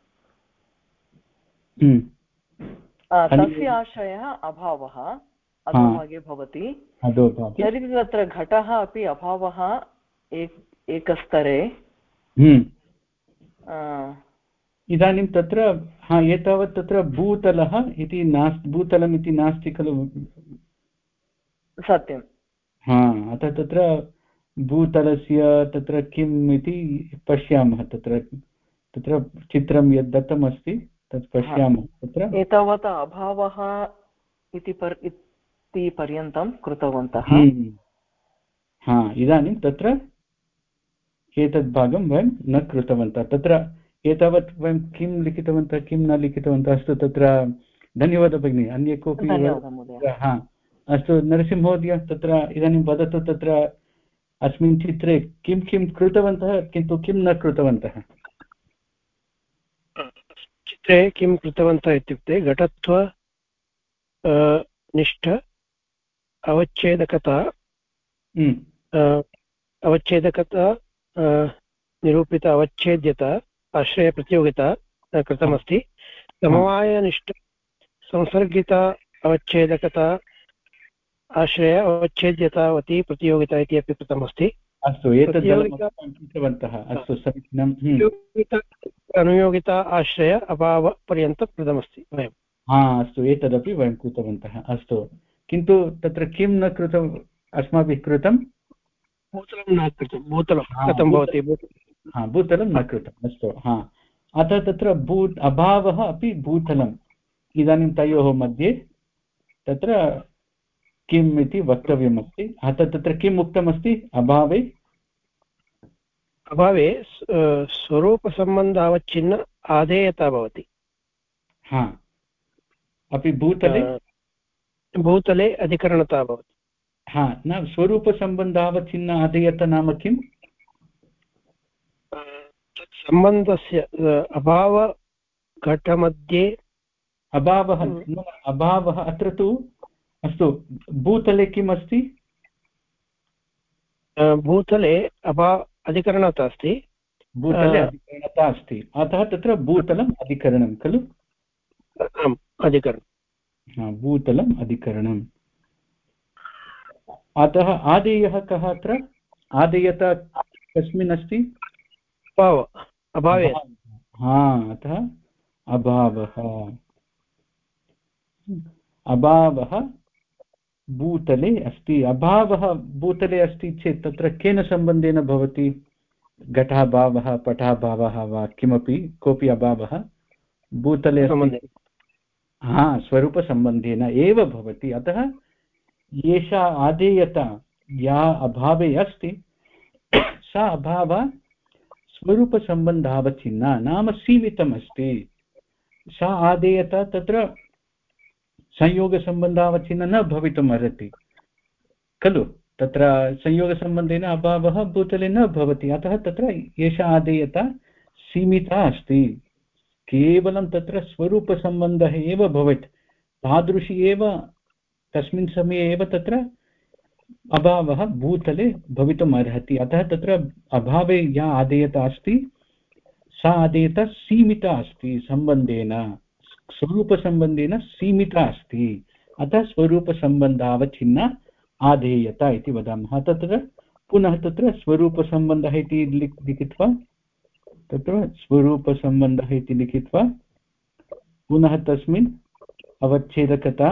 तस्य आशयः अभावः अधोभागे भवति। तर्हि तत्र घटः अपि अभावः एकस्तरे। इदानीं तत्र एतावत् तत्र भूतलः इति नास्ति, भूतलम् इति नास्ति खलु? सत्यम्। अतः तत्र भूतलस्य तत्र किम् इति पश्यामः। तत्र चित्रं यद् दत्तमस्ति तत् पश्यामः। तत्र एतावत् अभावः इति पर्यन्तं कृतवन्तः। इदानीं तत्र एतद् भागं वयं न कृतवन्तः। तत्र एतावत् वयं किं लिखितवन्तः, किं न लिखितवन्तः। अस्तु, तत्र धन्यवादः भगिनी। अन्ये कोऽपि? अस्तु, नरसिंहमहोदय, तत्र इदानीं वदतु, तत्र अस्मिन् चित्रे किं किं कृतवन्तः, किन्तु किं न कृतवन्तः? चित्रे किं कृतवन्तः इत्युक्ते घटत्व निष्ठ अवच्छेदकता निरूपित अवच्छेद्यता आश्रयप्रतियोगिता कृतमस्ति। समवायनिष्ठ संसर्गिता अवच्छेदकता आश्रय अवच्छेद्यतावती प्रतियोगिता इति अपि कृतमस्ति। अस्तु, कृतवन्तः। अस्तु, समीचीनम्। अनुयोगिता आश्रय अभावपर्यन्तं कृतमस्ति वयं। अस्तु, एतदपि वयं कृतवन्तः। अस्तु, किन्तु तत्र किं न कृतम् अस्माभिः कृतं? भूतलं न कृतं। भूतलं कथं भवति? हा भूतलं न कृतम् अस्तु हा अतः तत्र अभावः अपि भूतलम् इदानीं तयोः मध्ये तत्र किम् इति वक्तव्यमस्ति अतः तत्र किम् उक्तमस्ति अभावे स्वरूपसम्बन्धावच्छिन्न आधेयता भवति हा अपि भूतले अधिकरणता भवति हा न स्वरूपसम्बन्धावच्छिन्न आधेयता नाम किम् तत् सम्बन्धस्य अभावघटमध्ये अभावः अत्र तु अस्तु भूतले किम् अस्ति भूतले अधिकरणता अस्ति भूतले अधिकरणता अस्ति अतः तत्र भूतलम् अधिकरणं खलु आम् अधिकरणं भूतलम् अधिकरणम् अतः आदेयः कः अत्र आदेयता कस्मिन् अस्ति अभावे अतः अभावः भूतले अस्ति अभावः भूतले अस्ति चेत् तत्र केन सम्बन्धेन भवति घटाभावः पटाभावः वा किमपि कोऽपि अभावः भूतले अस्ति स्वरूपसम्बन्धेन एव भवति अतः एषा आदेयता या अभावे अस्ति सा अभावः स्वरूपसम्बन्धावच्छिन्ना नाम सीमितम् अस्ति सा आदेयता तत्र संयोगसम्बन्धावच्छिन्ना न भवितुम् अर्हति खलु तत्र संयोगसम्बन्धेन अभावः भूतले न भवति अतः तत्र एषा आदेयता सीमिता अस्ति केवलं तत्र स्वरूपसम्बन्धः एव भवेत् तादृशी एव तस्मिन् समये एव तत्र अभावः भूतले भवितुम् अर्हति अतः तत्र अभावे या आदेयता अस्ति सा आदेयता सीमिता अस्ति सम्बन्धेन स्वरूपसम्बन्धेन सीमिता अस्ति अतः स्वरूपसम्बन्धावच्छिन्ना आधेयता इति वदामः तत्र पुनः तत्र स्वरूपसम्बन्धः इति लिखित्वा तत्र स्वरूपसम्बन्धः इति लिखित्वा पुनः तस्मिन् अवच्छेदकता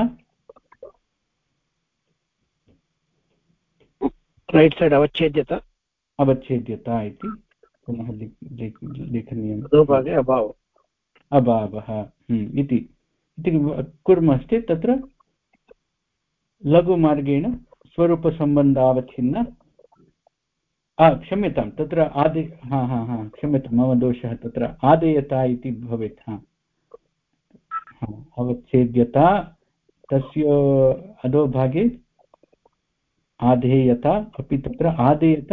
रैट् सैड् अवच्छेद्यता इति पुनः लेखनीयम् अधोभागे अभावः इति कुर्मश्चेत् तत्र लघुमार्गेण स्वरूपसम्बन्धावच्छिन्न क्षम्यतां तत्र क्षम्यतां मम दोषः तत्र आदेयता इति भवेत् अवच्छेद्यता तस्य अधोभागे आधेयता अपि तत्र आदेयता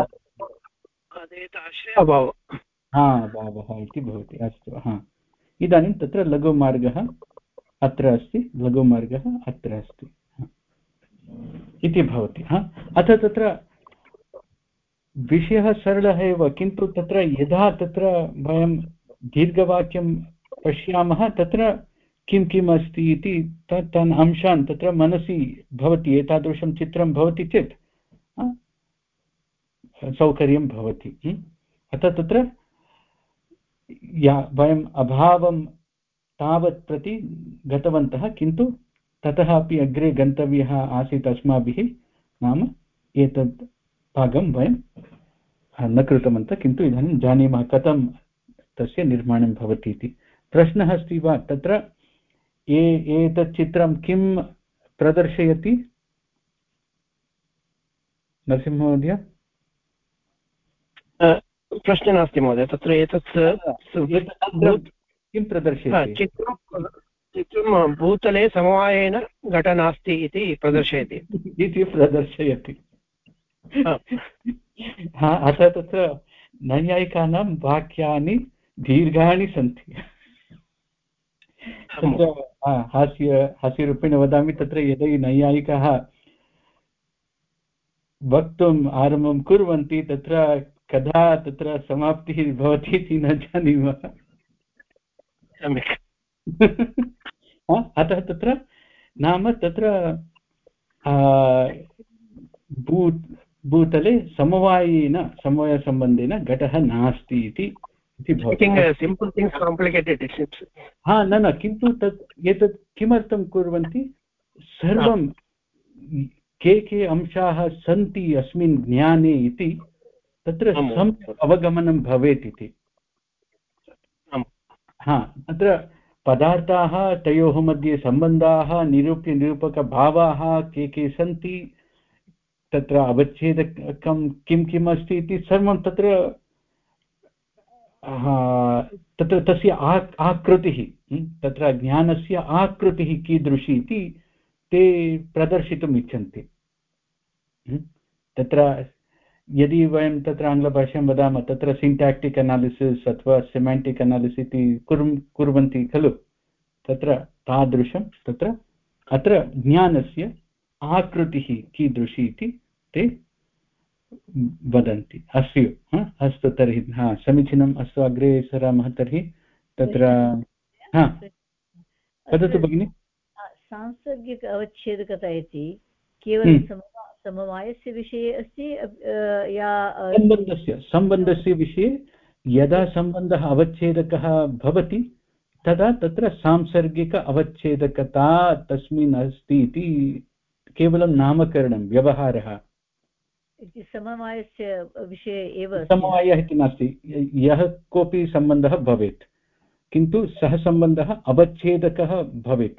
अभावः इति भवति अस्तु इदानीं तत्र लघुमार्गः अत्र अस्ति लघुमार्गः अत्र अस्ति इति भवति अतः तत्र विषयः सरलः एव किन्तु तत्र यदा तत्र वयं दीर्घवाक्यं पश्यामः तत्र किं किम् अस्ति इति तान् अंशान् तत्र मनसि भवति एतादृशं चित्रं भवति चेत् सौकर्यं भवति अतः तत्र वयम् अभावं तावत् प्रति गतवन्तः किन्तु ततः अपि अग्रे गन्तव्यः आसीत् अस्माभिः नाम एतद् भागं वयं न कृतवन्तः किन्तु इदानीं जानीमः कथं तस्य निर्माणं भवति इति प्रश्नः अस्ति वा तत्र एतत् चित्रं किं प्रदर्शयति नरसिंहमहोदय प्रश्नः नास्ति महोदय तत्र एतत् किं प्रदर्शयति चित्रं भूतले समवायेन घट नास्ति इति प्रदर्शयति अतः तत्र नैयायिकानां वाक्यानि दीर्घानि सन्ति हास्यरूपेण वदामि तत्र यदि नैयायिकाः वक्तुम् आरम्भं कुर्वन्ति तत्र कदा तत्र समाप्तिः भवति इति न जानीमः अतः तत्र नाम तत्र भूतले समवायसम्बन्धेन घटः नास्ति इति न किन्तु एतत् किमर्थं कुर्वन्ति सर्वं के अंशाः सन्ति अस्मिन् ज्ञाने इति तत्र सम्यक् अवगमनं भवेत् इति। हा, तत्र पदार्थाः तयोः मध्ये सम्बन्धाः निरूप्यनिरूपकभावाः के सन्ति, तत्र अवच्छेदकं किं किम् अस्ति इति सर्वं तत्र तत्र तस्य आकृतिः, तत्र ज्ञानस्य आकृतिः कीदृशी इति ते प्रदर्शितुम् इच्छन्ति। तत्र यदि वयं तत्र आङ्ग्लभाषायां वदामः तत्र सिण्टाक्टिक् अनालिसिस् अथवा सेमाण्टिक् अनालिसिस् इति कुर्वन्ति खलु, तत्र तादृशं तत्र अत्र ज्ञानस्य आकृतिः कीदृशी इति ते वदन्ति। अस्तु तर्हि समीचीनम्। अस्तु, अग्रे सरामः तर्हि। तत्र वदतु भगिनि। सांसर्गिक अवच्छेदकता इति केवलं समवायस्य विषये अस्ति या सम्बन्धस्य विषये? यदा सम्बन्धः अवच्छेदकः भवति तदा तत्र सांसर्गिक अवच्छेदकता तस्मिन् अस्ति इति केवलं नामकरणं, व्यवहारः। समवायस्य विषये एव समवायः इति नास्ति, यः कोऽपि सम्बन्धः भवेत् किन्तु सः सम्बन्धः अवच्छेदकः भवेत्।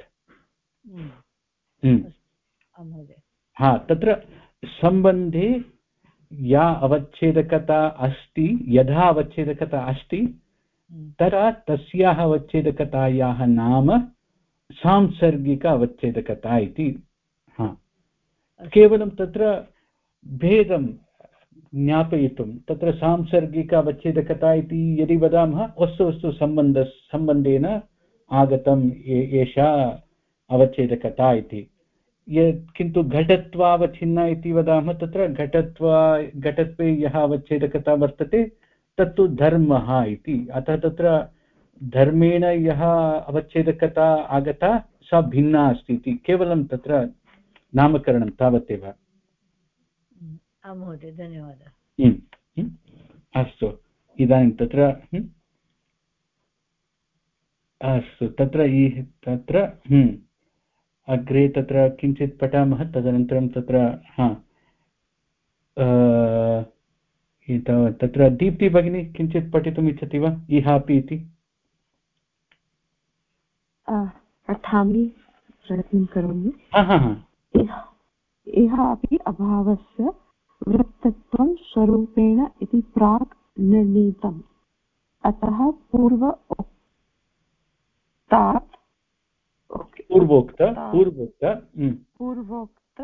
तत्र सम्बन्धे या अवच्छेदकता अस्ति, यदा अवच्छेदकता अस्ति तदा तस्याः अवच्छेदकतायाः नाम सांसर्गिक अवच्छेदकता इति। केवलं तत्र भेदं ज्ञापयितुं तत्र सांसर्गिक अवच्छेदकता इति यदि वदामः वस्तु सम्बन्धेन आगतम् एषा अवच्छेदकता इति। किन्तु घटत्वावच्छिन्ना इति वदामः तत्र घटत्वे यः अवच्छेदकता वर्तते तत्तु धर्मः इति। अतः तत्र धर्मेण यः अवच्छेदकता आगता सा भिन्ना अस्ति इति, केवलं तत्र नामकरणं तावदेव। महोदय, धन्यवादः। अस्तु, इदानीं तत्र अस्तु, तत्र अग्रे तत्र किञ्चित् पठामः, तदनन्तरं तत्र तत्र दीप्ति भगिनी किञ्चित् पठितुम् इच्छति वा? इहापि इति पठामि, प्रयत्नं करोमि। इह अपि अभावस्य वृत्तत्वं स्वरूपेण इति प्राक् निर्णीतम्, अतः पूर्वोक्त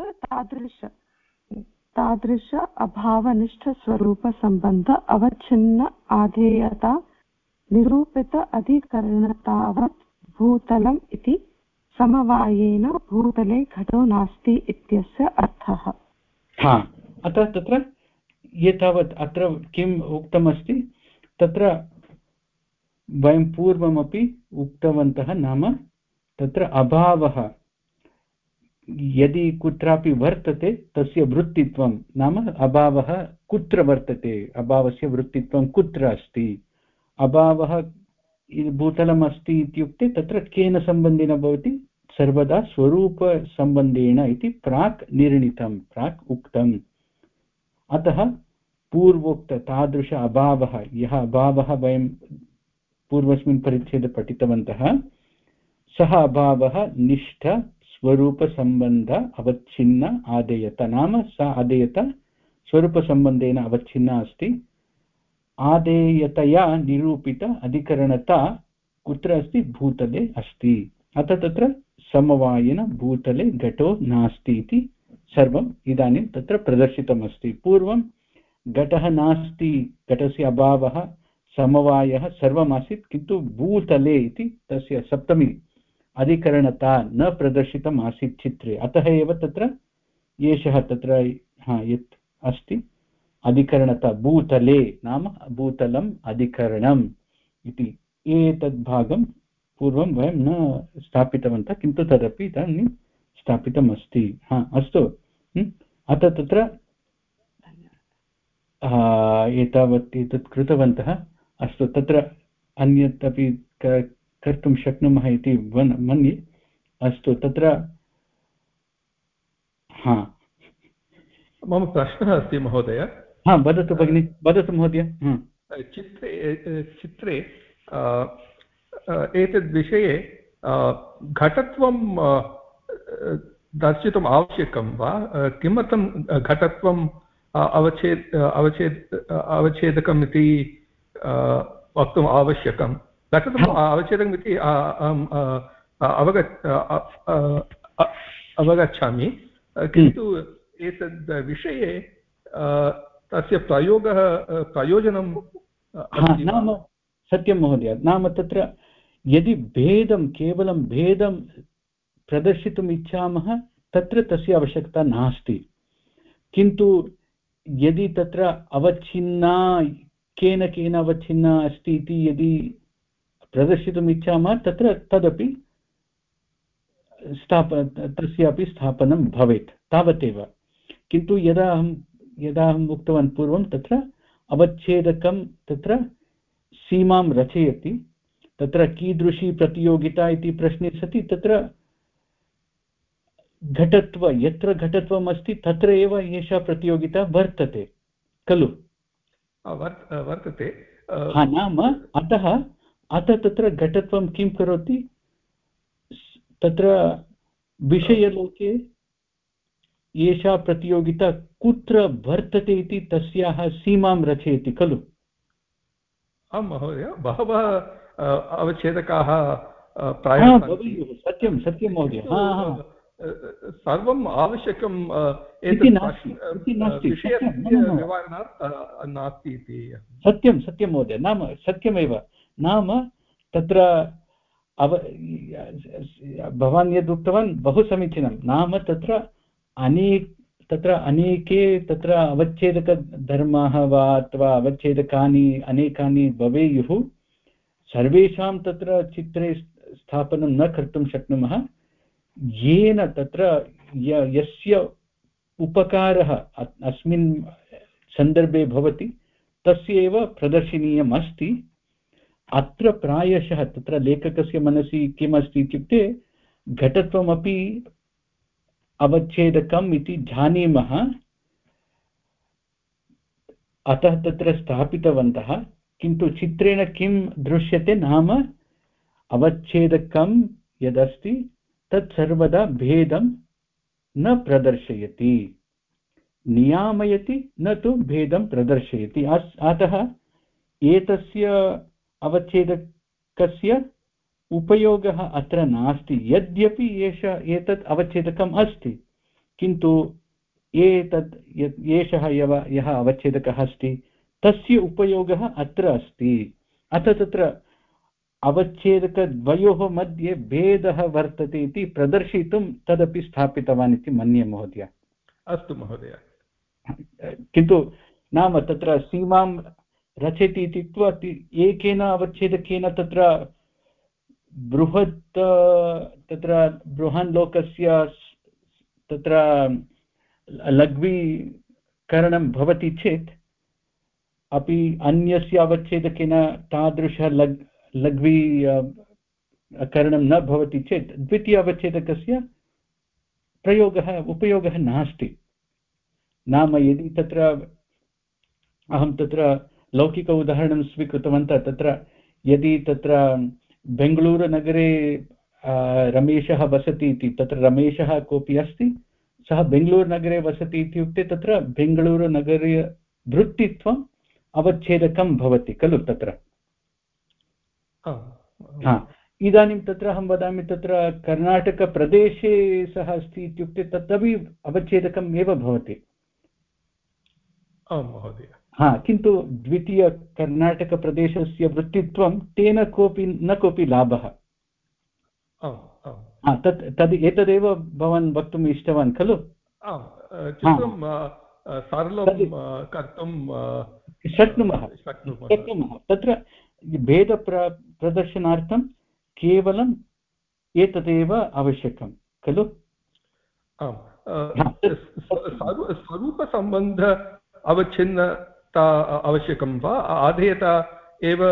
तादृश अभावनिष्ठस्वरूपसम्बन्ध अवच्छिन्न आधेयता निरूपित अधिकरणतावत् भूतलम् इति समवायेन भूतले घटो नास्ति इत्यस्य अर्थः। अतः तत्र एतावत् अत्र किम् उक्तमस्ति, तत्र वयं पूर्वमपि उक्तवन्तः, नाम तत्र अभावः यदि कुत्रापि वर्तते तस्य वृत्तित्वं, नाम अभावः कुत्र वर्तते, अभावस्य वृत्तित्वं कुत्र अस्ति, अभावः भूतलम् अस्ति इत्युक्ते तत्र केन सम्बन्धेन भवति, सर्वदा स्वरूपसम्बन्धेन इति प्राक् निर्णीतं, प्राक् उक्तम्। अतः पूर्वोक्त तादृश अभावः, यः अभावः वयं पूर्वस्मिन् परिच्छेदे पठितवन्तः, सः अभावः निष्ठ स्वरूपसम्बन्ध अवच्छिन्न आदेयत, नाम सा आदेयता स्वरूपसम्बन्धेन अवच्छिन्ना अस्ति। आदेयतया निरूपित अधिकरणता कुत्र अस्ति? भूतले अस्ति। अतः तत्र समवायेन भूतले घटो नास्ति इति सर्वम् इदानीं तत्र प्रदर्शितमस्ति। पूर्वं घटः नास्ति, घटस्य अभावः, समवायः सर्वमासीत्, किन्तु भूतले इति तस्य सप्तमी अधिकरणता न प्रदर्शितम् आसीत् चित्रे। अतः एव तत्र एषः तत्र यत् अस्ति अधिकरणता, भूतले नाम भूतलम् अधिकरणम् इति, एतद्भागं पूर्वं वयं न स्थापितवन्तः, किन्तु तदपि इदानीं स्थापितम् अस्ति। अस्तु, अतः तत्र एतावत् एतत् कृतवन्तः। अस्तु, तत्र अन्यत् अपि कर्तुं शक्नुमः इति मन्ये। अस्तु, तत्र मम प्रश्नः अस्ति महोदय। हा वदतु भगिनि, वदतु महोदय। चित्रे एतद्विषये घटत्वं दर्शितुम् आवश्यकं वा? किमर्थं घटत्वम् अवच्छेदकम् इति वक्तुम् आवश्यकं? घटत्वम् अवच्छेदकम् इति अवगच्छामि, किन्तु एतद् विषये तस्य प्रयोजनं नाम सत्यं महोदय, नाम तत्र यदि भेदं केवलं भेदं प्रदर्शितुम् इच्छामः तत्र तस्य आवश्यकता नास्ति, किन्तु यदि तत्र अवच्छिन्ना केन केन अवच्छिन्ना अस्ति इति यदि प्रदर्शितुम् इच्छामः तत्र तदपि तस्यापि स्थापनं भवेत्, तावदेव। किन्तु यदा अहम् उक्तवान् पूर्वं, तत्र अवच्छेदकं तत्र सीमां रचयति, तत्र कीदृशी प्रतियोगिता इति प्रश्ने सति तत्र यत्र घटत्वम् अस्ति तत्र एव एषा प्रतियोगिता वर्तते खलु? वर्तते। नाम अतः तत्र घटत्वं किं करोति? तत्र विषयलोके एषा प्रतियोगिता कुत्र वर्तते इति तस्याः सीमां रचयति खलु? आं महोदय, बहवः अवच्छेदकाः सत्यं सत्यं महोदय, सर्वम् आवश्यकं विषयस्य नास्ति इति। सत्यं सत्यं महोदय, नाम सत्यमेव। नाम तत्र भवान् यद् उक्तवान् बहु समीचीनं। नाम तत्र अनेके तत्र अवच्छेदकधर्माः वा अथवा अवच्छेदकानि अनेकानि भवेयुः, सर्वेषां तत्र चित्रे स्थापनं न कर्तुं शक्नुमः। येन तत्र यस्य उपकारः अस्मिन् सन्दर्भे भवति तस्य एव प्रदर्शनीयम् अस्ति। अत्र प्रायशः तत्र लेखकस्य मनसि किमस्ति इत्युक्ते, घटत्वमपि अवच्छेदकम् इति जानीमः, अतः तत्र स्थापितवन्तः, किन्तु चित्रेण किं दृश्यते? नाम अवच्छेदकं यदस्ति तत् सर्वदा भेदं न प्रदर्शयति, नियामयति, न तु भेदं प्रदर्शयति। अतः एतस्य अवच्छेदकस्य उपयोगः अत्र नास्ति। यद्यपि एतत् अवच्छेदकम् अस्ति, किन्तु एषः यः अवच्छेदकः अस्ति तस्य उपयोगः अत्र अस्ति। अतः तत्र अवच्छेदकद्वयोः मध्ये भेदः वर्तते इति प्रदर्शयितुं तदपि स्थापितवान् इति मन्ये महोदय। अस्तु महोदय। किन्तु नाम तत्र सीमां रचयति इत्युक्त्वा एकेन अवच्छेदकेन तत्र बृहन् लोकस्य तत्र लघ्वीकरणं भवति चेत् अपि अन्यस्य अवच्छेदकेन तादृश लघ्वीकरणं न भवति चेत् द्वितीय अवच्छेदकस्य उपयोगः नास्ति। नाम यदि तत्र अहं तत्र लौकिक उदाहरणं स्वीकृतवन्तः, तत्र यदि तत्र बेङ्गळूरुनगरे रमेशः वसति इति, तत्र रमेशः कोऽपि अस्ति, सः बेङ्गळूरुनगरे वसति इत्युक्ते तत्र बेङ्गळूरुनगरे वृत्तित्वम् अवच्छेदकं भवति खलु तत्र। इदानीं तत्र अहं वदामि, तत्र कर्णाटकप्रदेशे सः अस्ति इत्युक्ते तदपि अवच्छेदकम् एव भवति। आम् महोदय। किन्तु द्वितीयकर्णाटकप्रदेशस्य वृत्तित्वं तेन न कोऽपि लाभः। एतदेव भवान् वक्तुम् इष्टवान् खलु? चित्रं सरलं कर्तुं शक्नुमः। तत्र भेदप्रदर्शनार्थं केवलम् एतदेव आवश्यकं खलु? स्वरूपसम्बन्ध अवच्छिन्नता आवश्यकं वा? आधेयता एव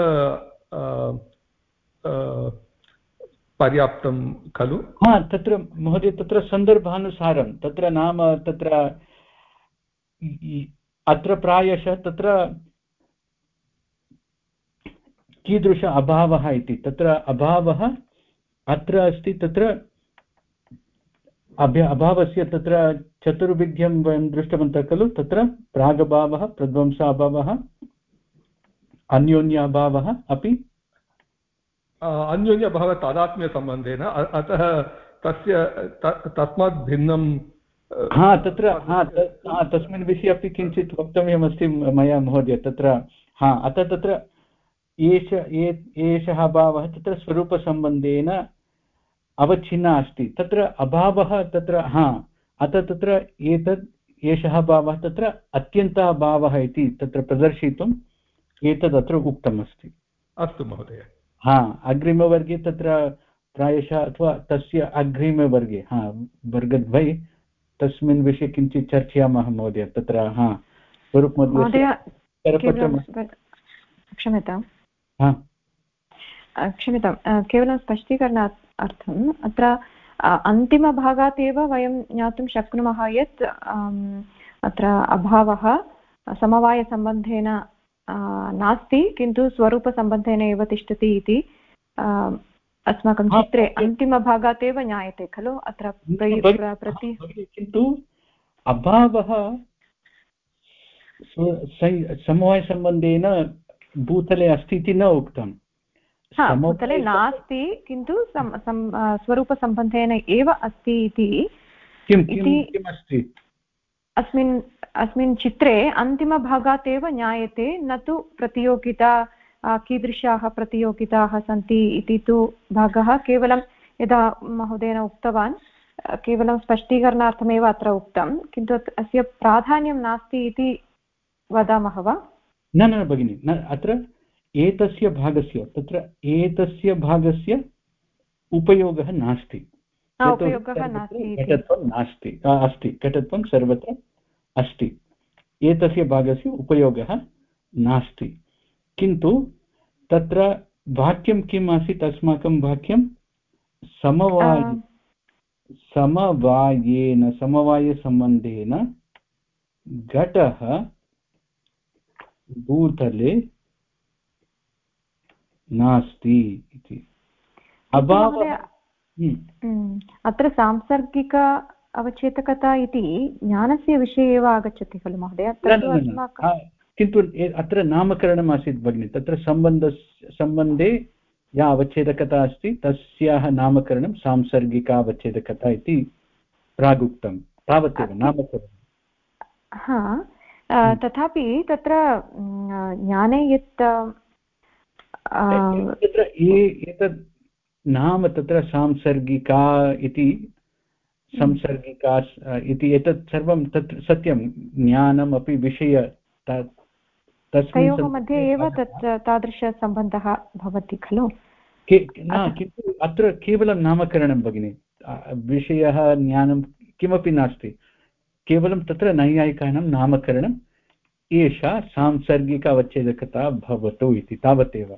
पर्याप्तं खलु? तत्र महोदय, तत्र सन्दर्भानुसारं, तत्र नाम तत्र अत्र प्रायशः तत्र कीदृश अभावः इति, तत्र अभावः अत्र अस्ति, तत्र अभावस्य तत्र चतुर्विध्यं वयं दृष्टवन्तः खलु, तत्र प्रागभावः, प्रध्वंसाभावः, अन्योन्याभावः अपि अन्योन्यभावः तादात्म्यसम्बन्धेन, अतः तस्य तस्मात् भिन्नं तत्र तस्मिन् विषये अपि किञ्चित् वक्तव्यमस्ति मया महोदय। तत्र अतः तत्र एषः अभावः तत्र स्वरूपसम्बन्धेन अवच्छिन्ना अस्ति, तत्र अभावः तत्र अतः तत्र एषः भावः तत्र अत्यन्तः भावः इति तत्र प्रदर्शयितुम् एतदत्र उक्तमस्ति। अस्तु महोदय। अग्रिमवर्गे तत्र प्रायशः अथवा तस्य अग्रिमवर्गे वर्गद्वये तस्मिन् विषये किञ्चित् चर्चयामः महोदय। तत्र स्वरूपमध्ये क्षम्यतां, केवलं स्पष्टीकरणार्थम् अत्र अन्तिमभागात् एव वयं ज्ञातुं शक्नुमः यत् अत्र अभावः समवायसम्बन्धेन नास्ति, किन्तु स्वरूपसम्बन्धेन एव तिष्ठति इति अस्माकं चित्रे अन्तिमभागात् एव ज्ञायते खलु। अत्र किन्तु अभावः समवायसम्बन्धेन भूतले अस्ति इति न उक्तम्। भूतले नास्ति, किन्तु स्वरूपसम्बन्धेन एव अस्ति इति किमस्ति अस्मिन् चित्रे अन्तिमभागात् एव ज्ञायते, न तु प्रतियोगिता कीदृशाः प्रतियोगिताः सन्ति इति तु भागः केवलं यदा महोदयेन उक्तवान् केवलं स्पष्टीकरणार्थमेव अत्र उक्तं, किन्तु अस्य प्राधान्यं नास्ति इति वदामः वा? न भगिनि, न, अत्र एतस्य भागस्य तत्र एतस्य भागस्य उपयोगः नास्ति, घटत्वं नास्ति, अस्ति घटत्वं सर्वत्र अस्ति, एतस्य भागस्य उपयोगः नास्ति। किन्तु तत्र वाक्यं किम् आसीत्? अस्माकं वाक्यं समवायेन समवायसम्बन्धेन घटः भूतले नास्ति इति। अत्र सांसर्गिक अवच्छेदकता इति ज्ञानस्य विषये एव आगच्छति खलु महोदय? किन्तु अत्र नामकरणम् आसीत् भगिनि, तत्र सम्बन्धे या अवच्छेदकता अस्ति तस्याः नामकरणं सांसर्गिकावच्छेदकता इति प्रागुक्तं, तावदेव नामकरणं। तथापि तत्र ज्ञाने यत् तत्र एतत् नाम तत्र सांसर्गिका इति संसर्गिका इति एतत् सर्वं तत्र सत्यं ज्ञानम् अपि विषय तयोः मध्ये एव तत् तादृशसम्बन्धः भवति खलु। किन्तु अत्र केवलं नामकरणं भगिनि, विषयः ज्ञानं किमपि नास्ति, केवलं तत्र नैयायिकानां नामकरणम्, एषा सांसर्गिक अवच्छेदकता भवतु इति, तावदेव।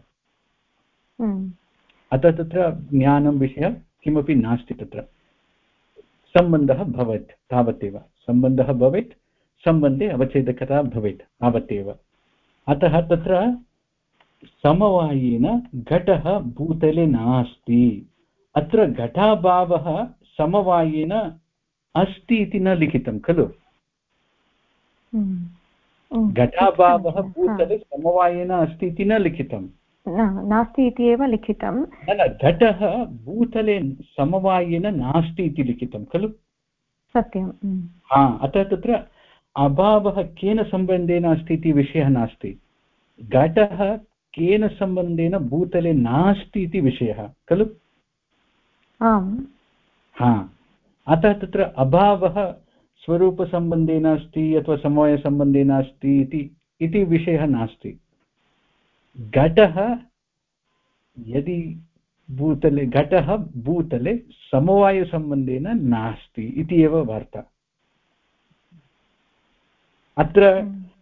अतः तत्र ज्ञानं विषयः किमपि नास्ति, तत्र सम्बन्धः भवेत्, तावदेव। सम्बन्धः भवेत्, सम्बन्धे अवच्छेदकता भवेत्, तावदेव। अतः तत्र समवायेन घटः भूतले नास्ति, अत्र घटाभावः समवायेन अस्ति इति न लिखितं खलु। घटाभावः भूतले समवायेन अस्ति इति न लिखितं, नास्ति इति एव लिखितं। न, घटः भूतले समवायेन नास्ति इति लिखितं खलु। सत्यं। अतः तत्र अभावः केन सम्बन्धेन अस्ति इति विषयः नास्ति, घटः केन सम्बन्धेन भूतले नास्ति इति विषयः खलु। अतः तत्र अभावः स्वरूपसम्बन्धेन अस्ति अथवा समवायसम्बन्धेन अस्ति इति विषयः नास्ति। घटः यदि घटः भूतले समवायसम्बन्धेन नास्ति इति एव वार्ता। अत्र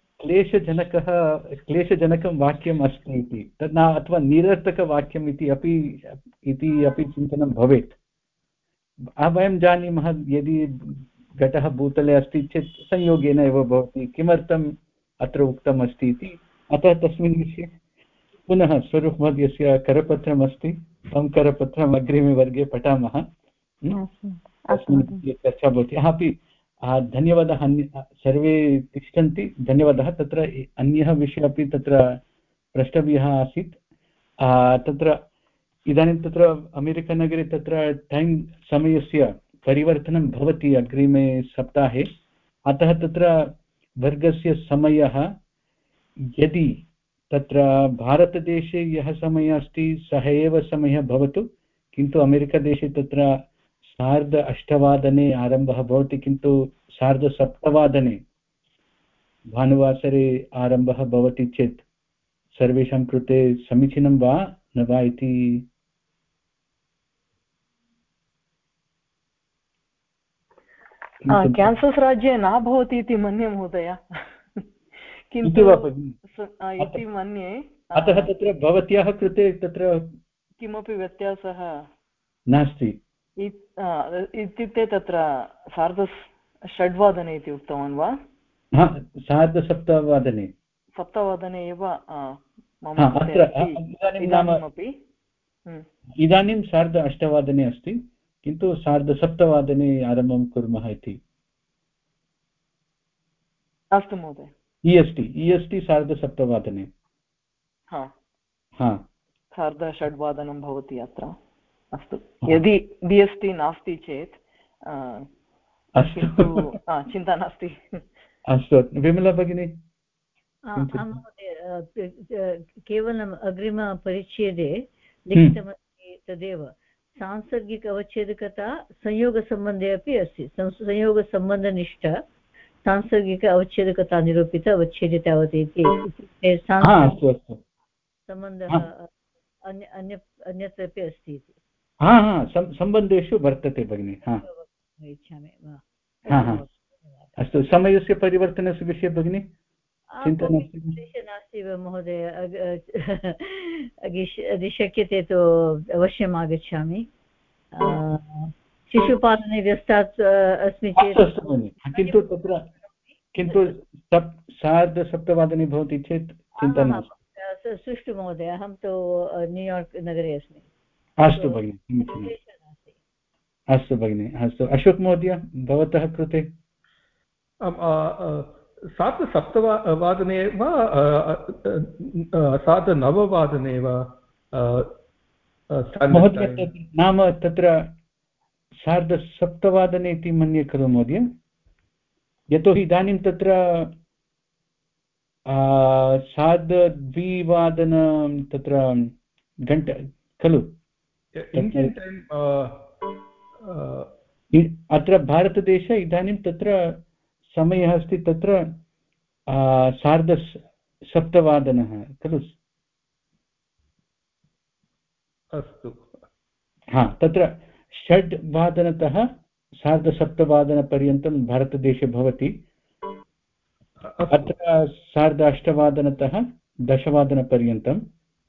क्लेशजनकं वाक्यम् अस्ति इति तद् न, अथवा निरर्थकवाक्यम् इति अपि चिन्तनं भवेत्। वयं जानीमः यदि घटः भूतले अस्ति चेत् संयोगेन एव भवति, किमर्थं अत्र उक्तमस्ति इति। अतः तस्मिन् विषये पुनः स्वरूपमहोदयस्य करपत्रमस्ति, तं करपत्रम् अग्रिमे वर्गे पठामः। तस्मिन् विषये चर्चा भवति। अपि धन्यवादः, सर्वे तिष्ठन्ति, धन्यवादः। तत्र अन्यः विषयः अपि तत्र प्रष्टव्यः आसीत्। तत्र इदानीं तत्र अमेरिकानगरे तत्र टैम् समयस्य परिवर्तनं भवति अग्रिमे सप्ताहे। अतः तत्र वर्गस्य समयः यदि तत्र भारतदेशे यः समयः अस्ति सः एव समयः भवतु, किन्तु अमेरिकादेशे तत्र 8:30 आरम्भः भवति, किन्तु 7:30 भानुवासरे आरम्भः भवति चेत् सर्वेषां कृते समीचीनं वा न वा इति। केन्सस् राज्ये न भवति इति मन्ये महोदय, किन्तु इति मन्ये। अतः तत्र भवत्याः कृते तत्र किमपि व्यत्यासः नास्ति इत्युक्ते तत्र 6:30 इति उक्तवान् वा? 7:30 एव इदानीं 8:30 अस्ति, किन्तु 7:30 आरम्भं कुर्मः इति। अस्तु महोदय। EST 7:30 6:30 भवति अत्र। अस्तु, यदि BST नास्ति चेत् किन्तु चिन्ता नास्ति। अस्तु, विमला भगिनी। केवलम् अग्रिमपरिच्छेदे लिखितमस्ति तदेव, सांसर्गिक अवच्छेदकता संयोगसम्बन्धे अपि अस्ति। संयोगसम्बन्धनिष्ठ सांसर्गिक अवच्छेदकता निरूपित अवच्छेदे तावत् इति सम्बन्धः अन्यत्र अपि अस्ति इति सम्बन्धेषु वर्तते भगिनि। इच्छामि। अस्तु, समयस्य परिवर्तनस्य विषये भगिनि चिन्ता नास्ति वा महोदय? यदि शक्यते तु अवश्यम् आगच्छामि। शिशुपालने व्यस्तात् अस्मि चेत् किन्तु तत्र 7:30 भवति चेत् चिन्ता नास्ति। सुष्ठु महोदय, अहं तु न्यूयार्क् नगरे अस्मि। अस्तु भगिनि, अस्तु भगिनि, अस्तु। अशोक महोदय, भवतः कृते 7:30 वा 7:09 वा महोदय? नाम तत्र 7:30 इति मन्ये खलु महोदय, यतोहि इदानीं तत्र 2:02 तत्र घण्टा खलु। अत्र भारतदेशे इदानीं तत्र समयः अस्ति तत्र 7:30 खलु। अस्तु, तत्र 6:00 7:30 भारतदेशे भवति। अत्र 8:30 10:00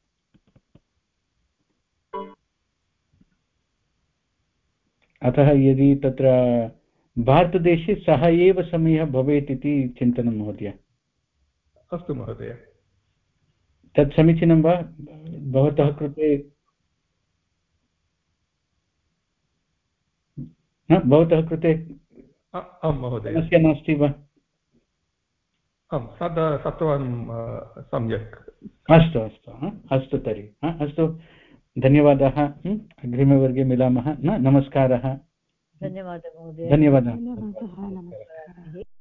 अतः यदि तत्र भारतदेशे सः एव समयः भवेत् इति चिन्तनं महोदय। अस्तु महोदय, तत् समीचीनं वा भवतः कृते? भवतः कृते समस्या नास्ति वा? आम्, 7:30 सम्यक्। अस्तु अस्तु अस्तु तर्हि अस्तु, धन्यवादाः। अग्रिमवर्गे मिलामः। नमस्कारः। धन्यवादः महोदय। धन्यवादः।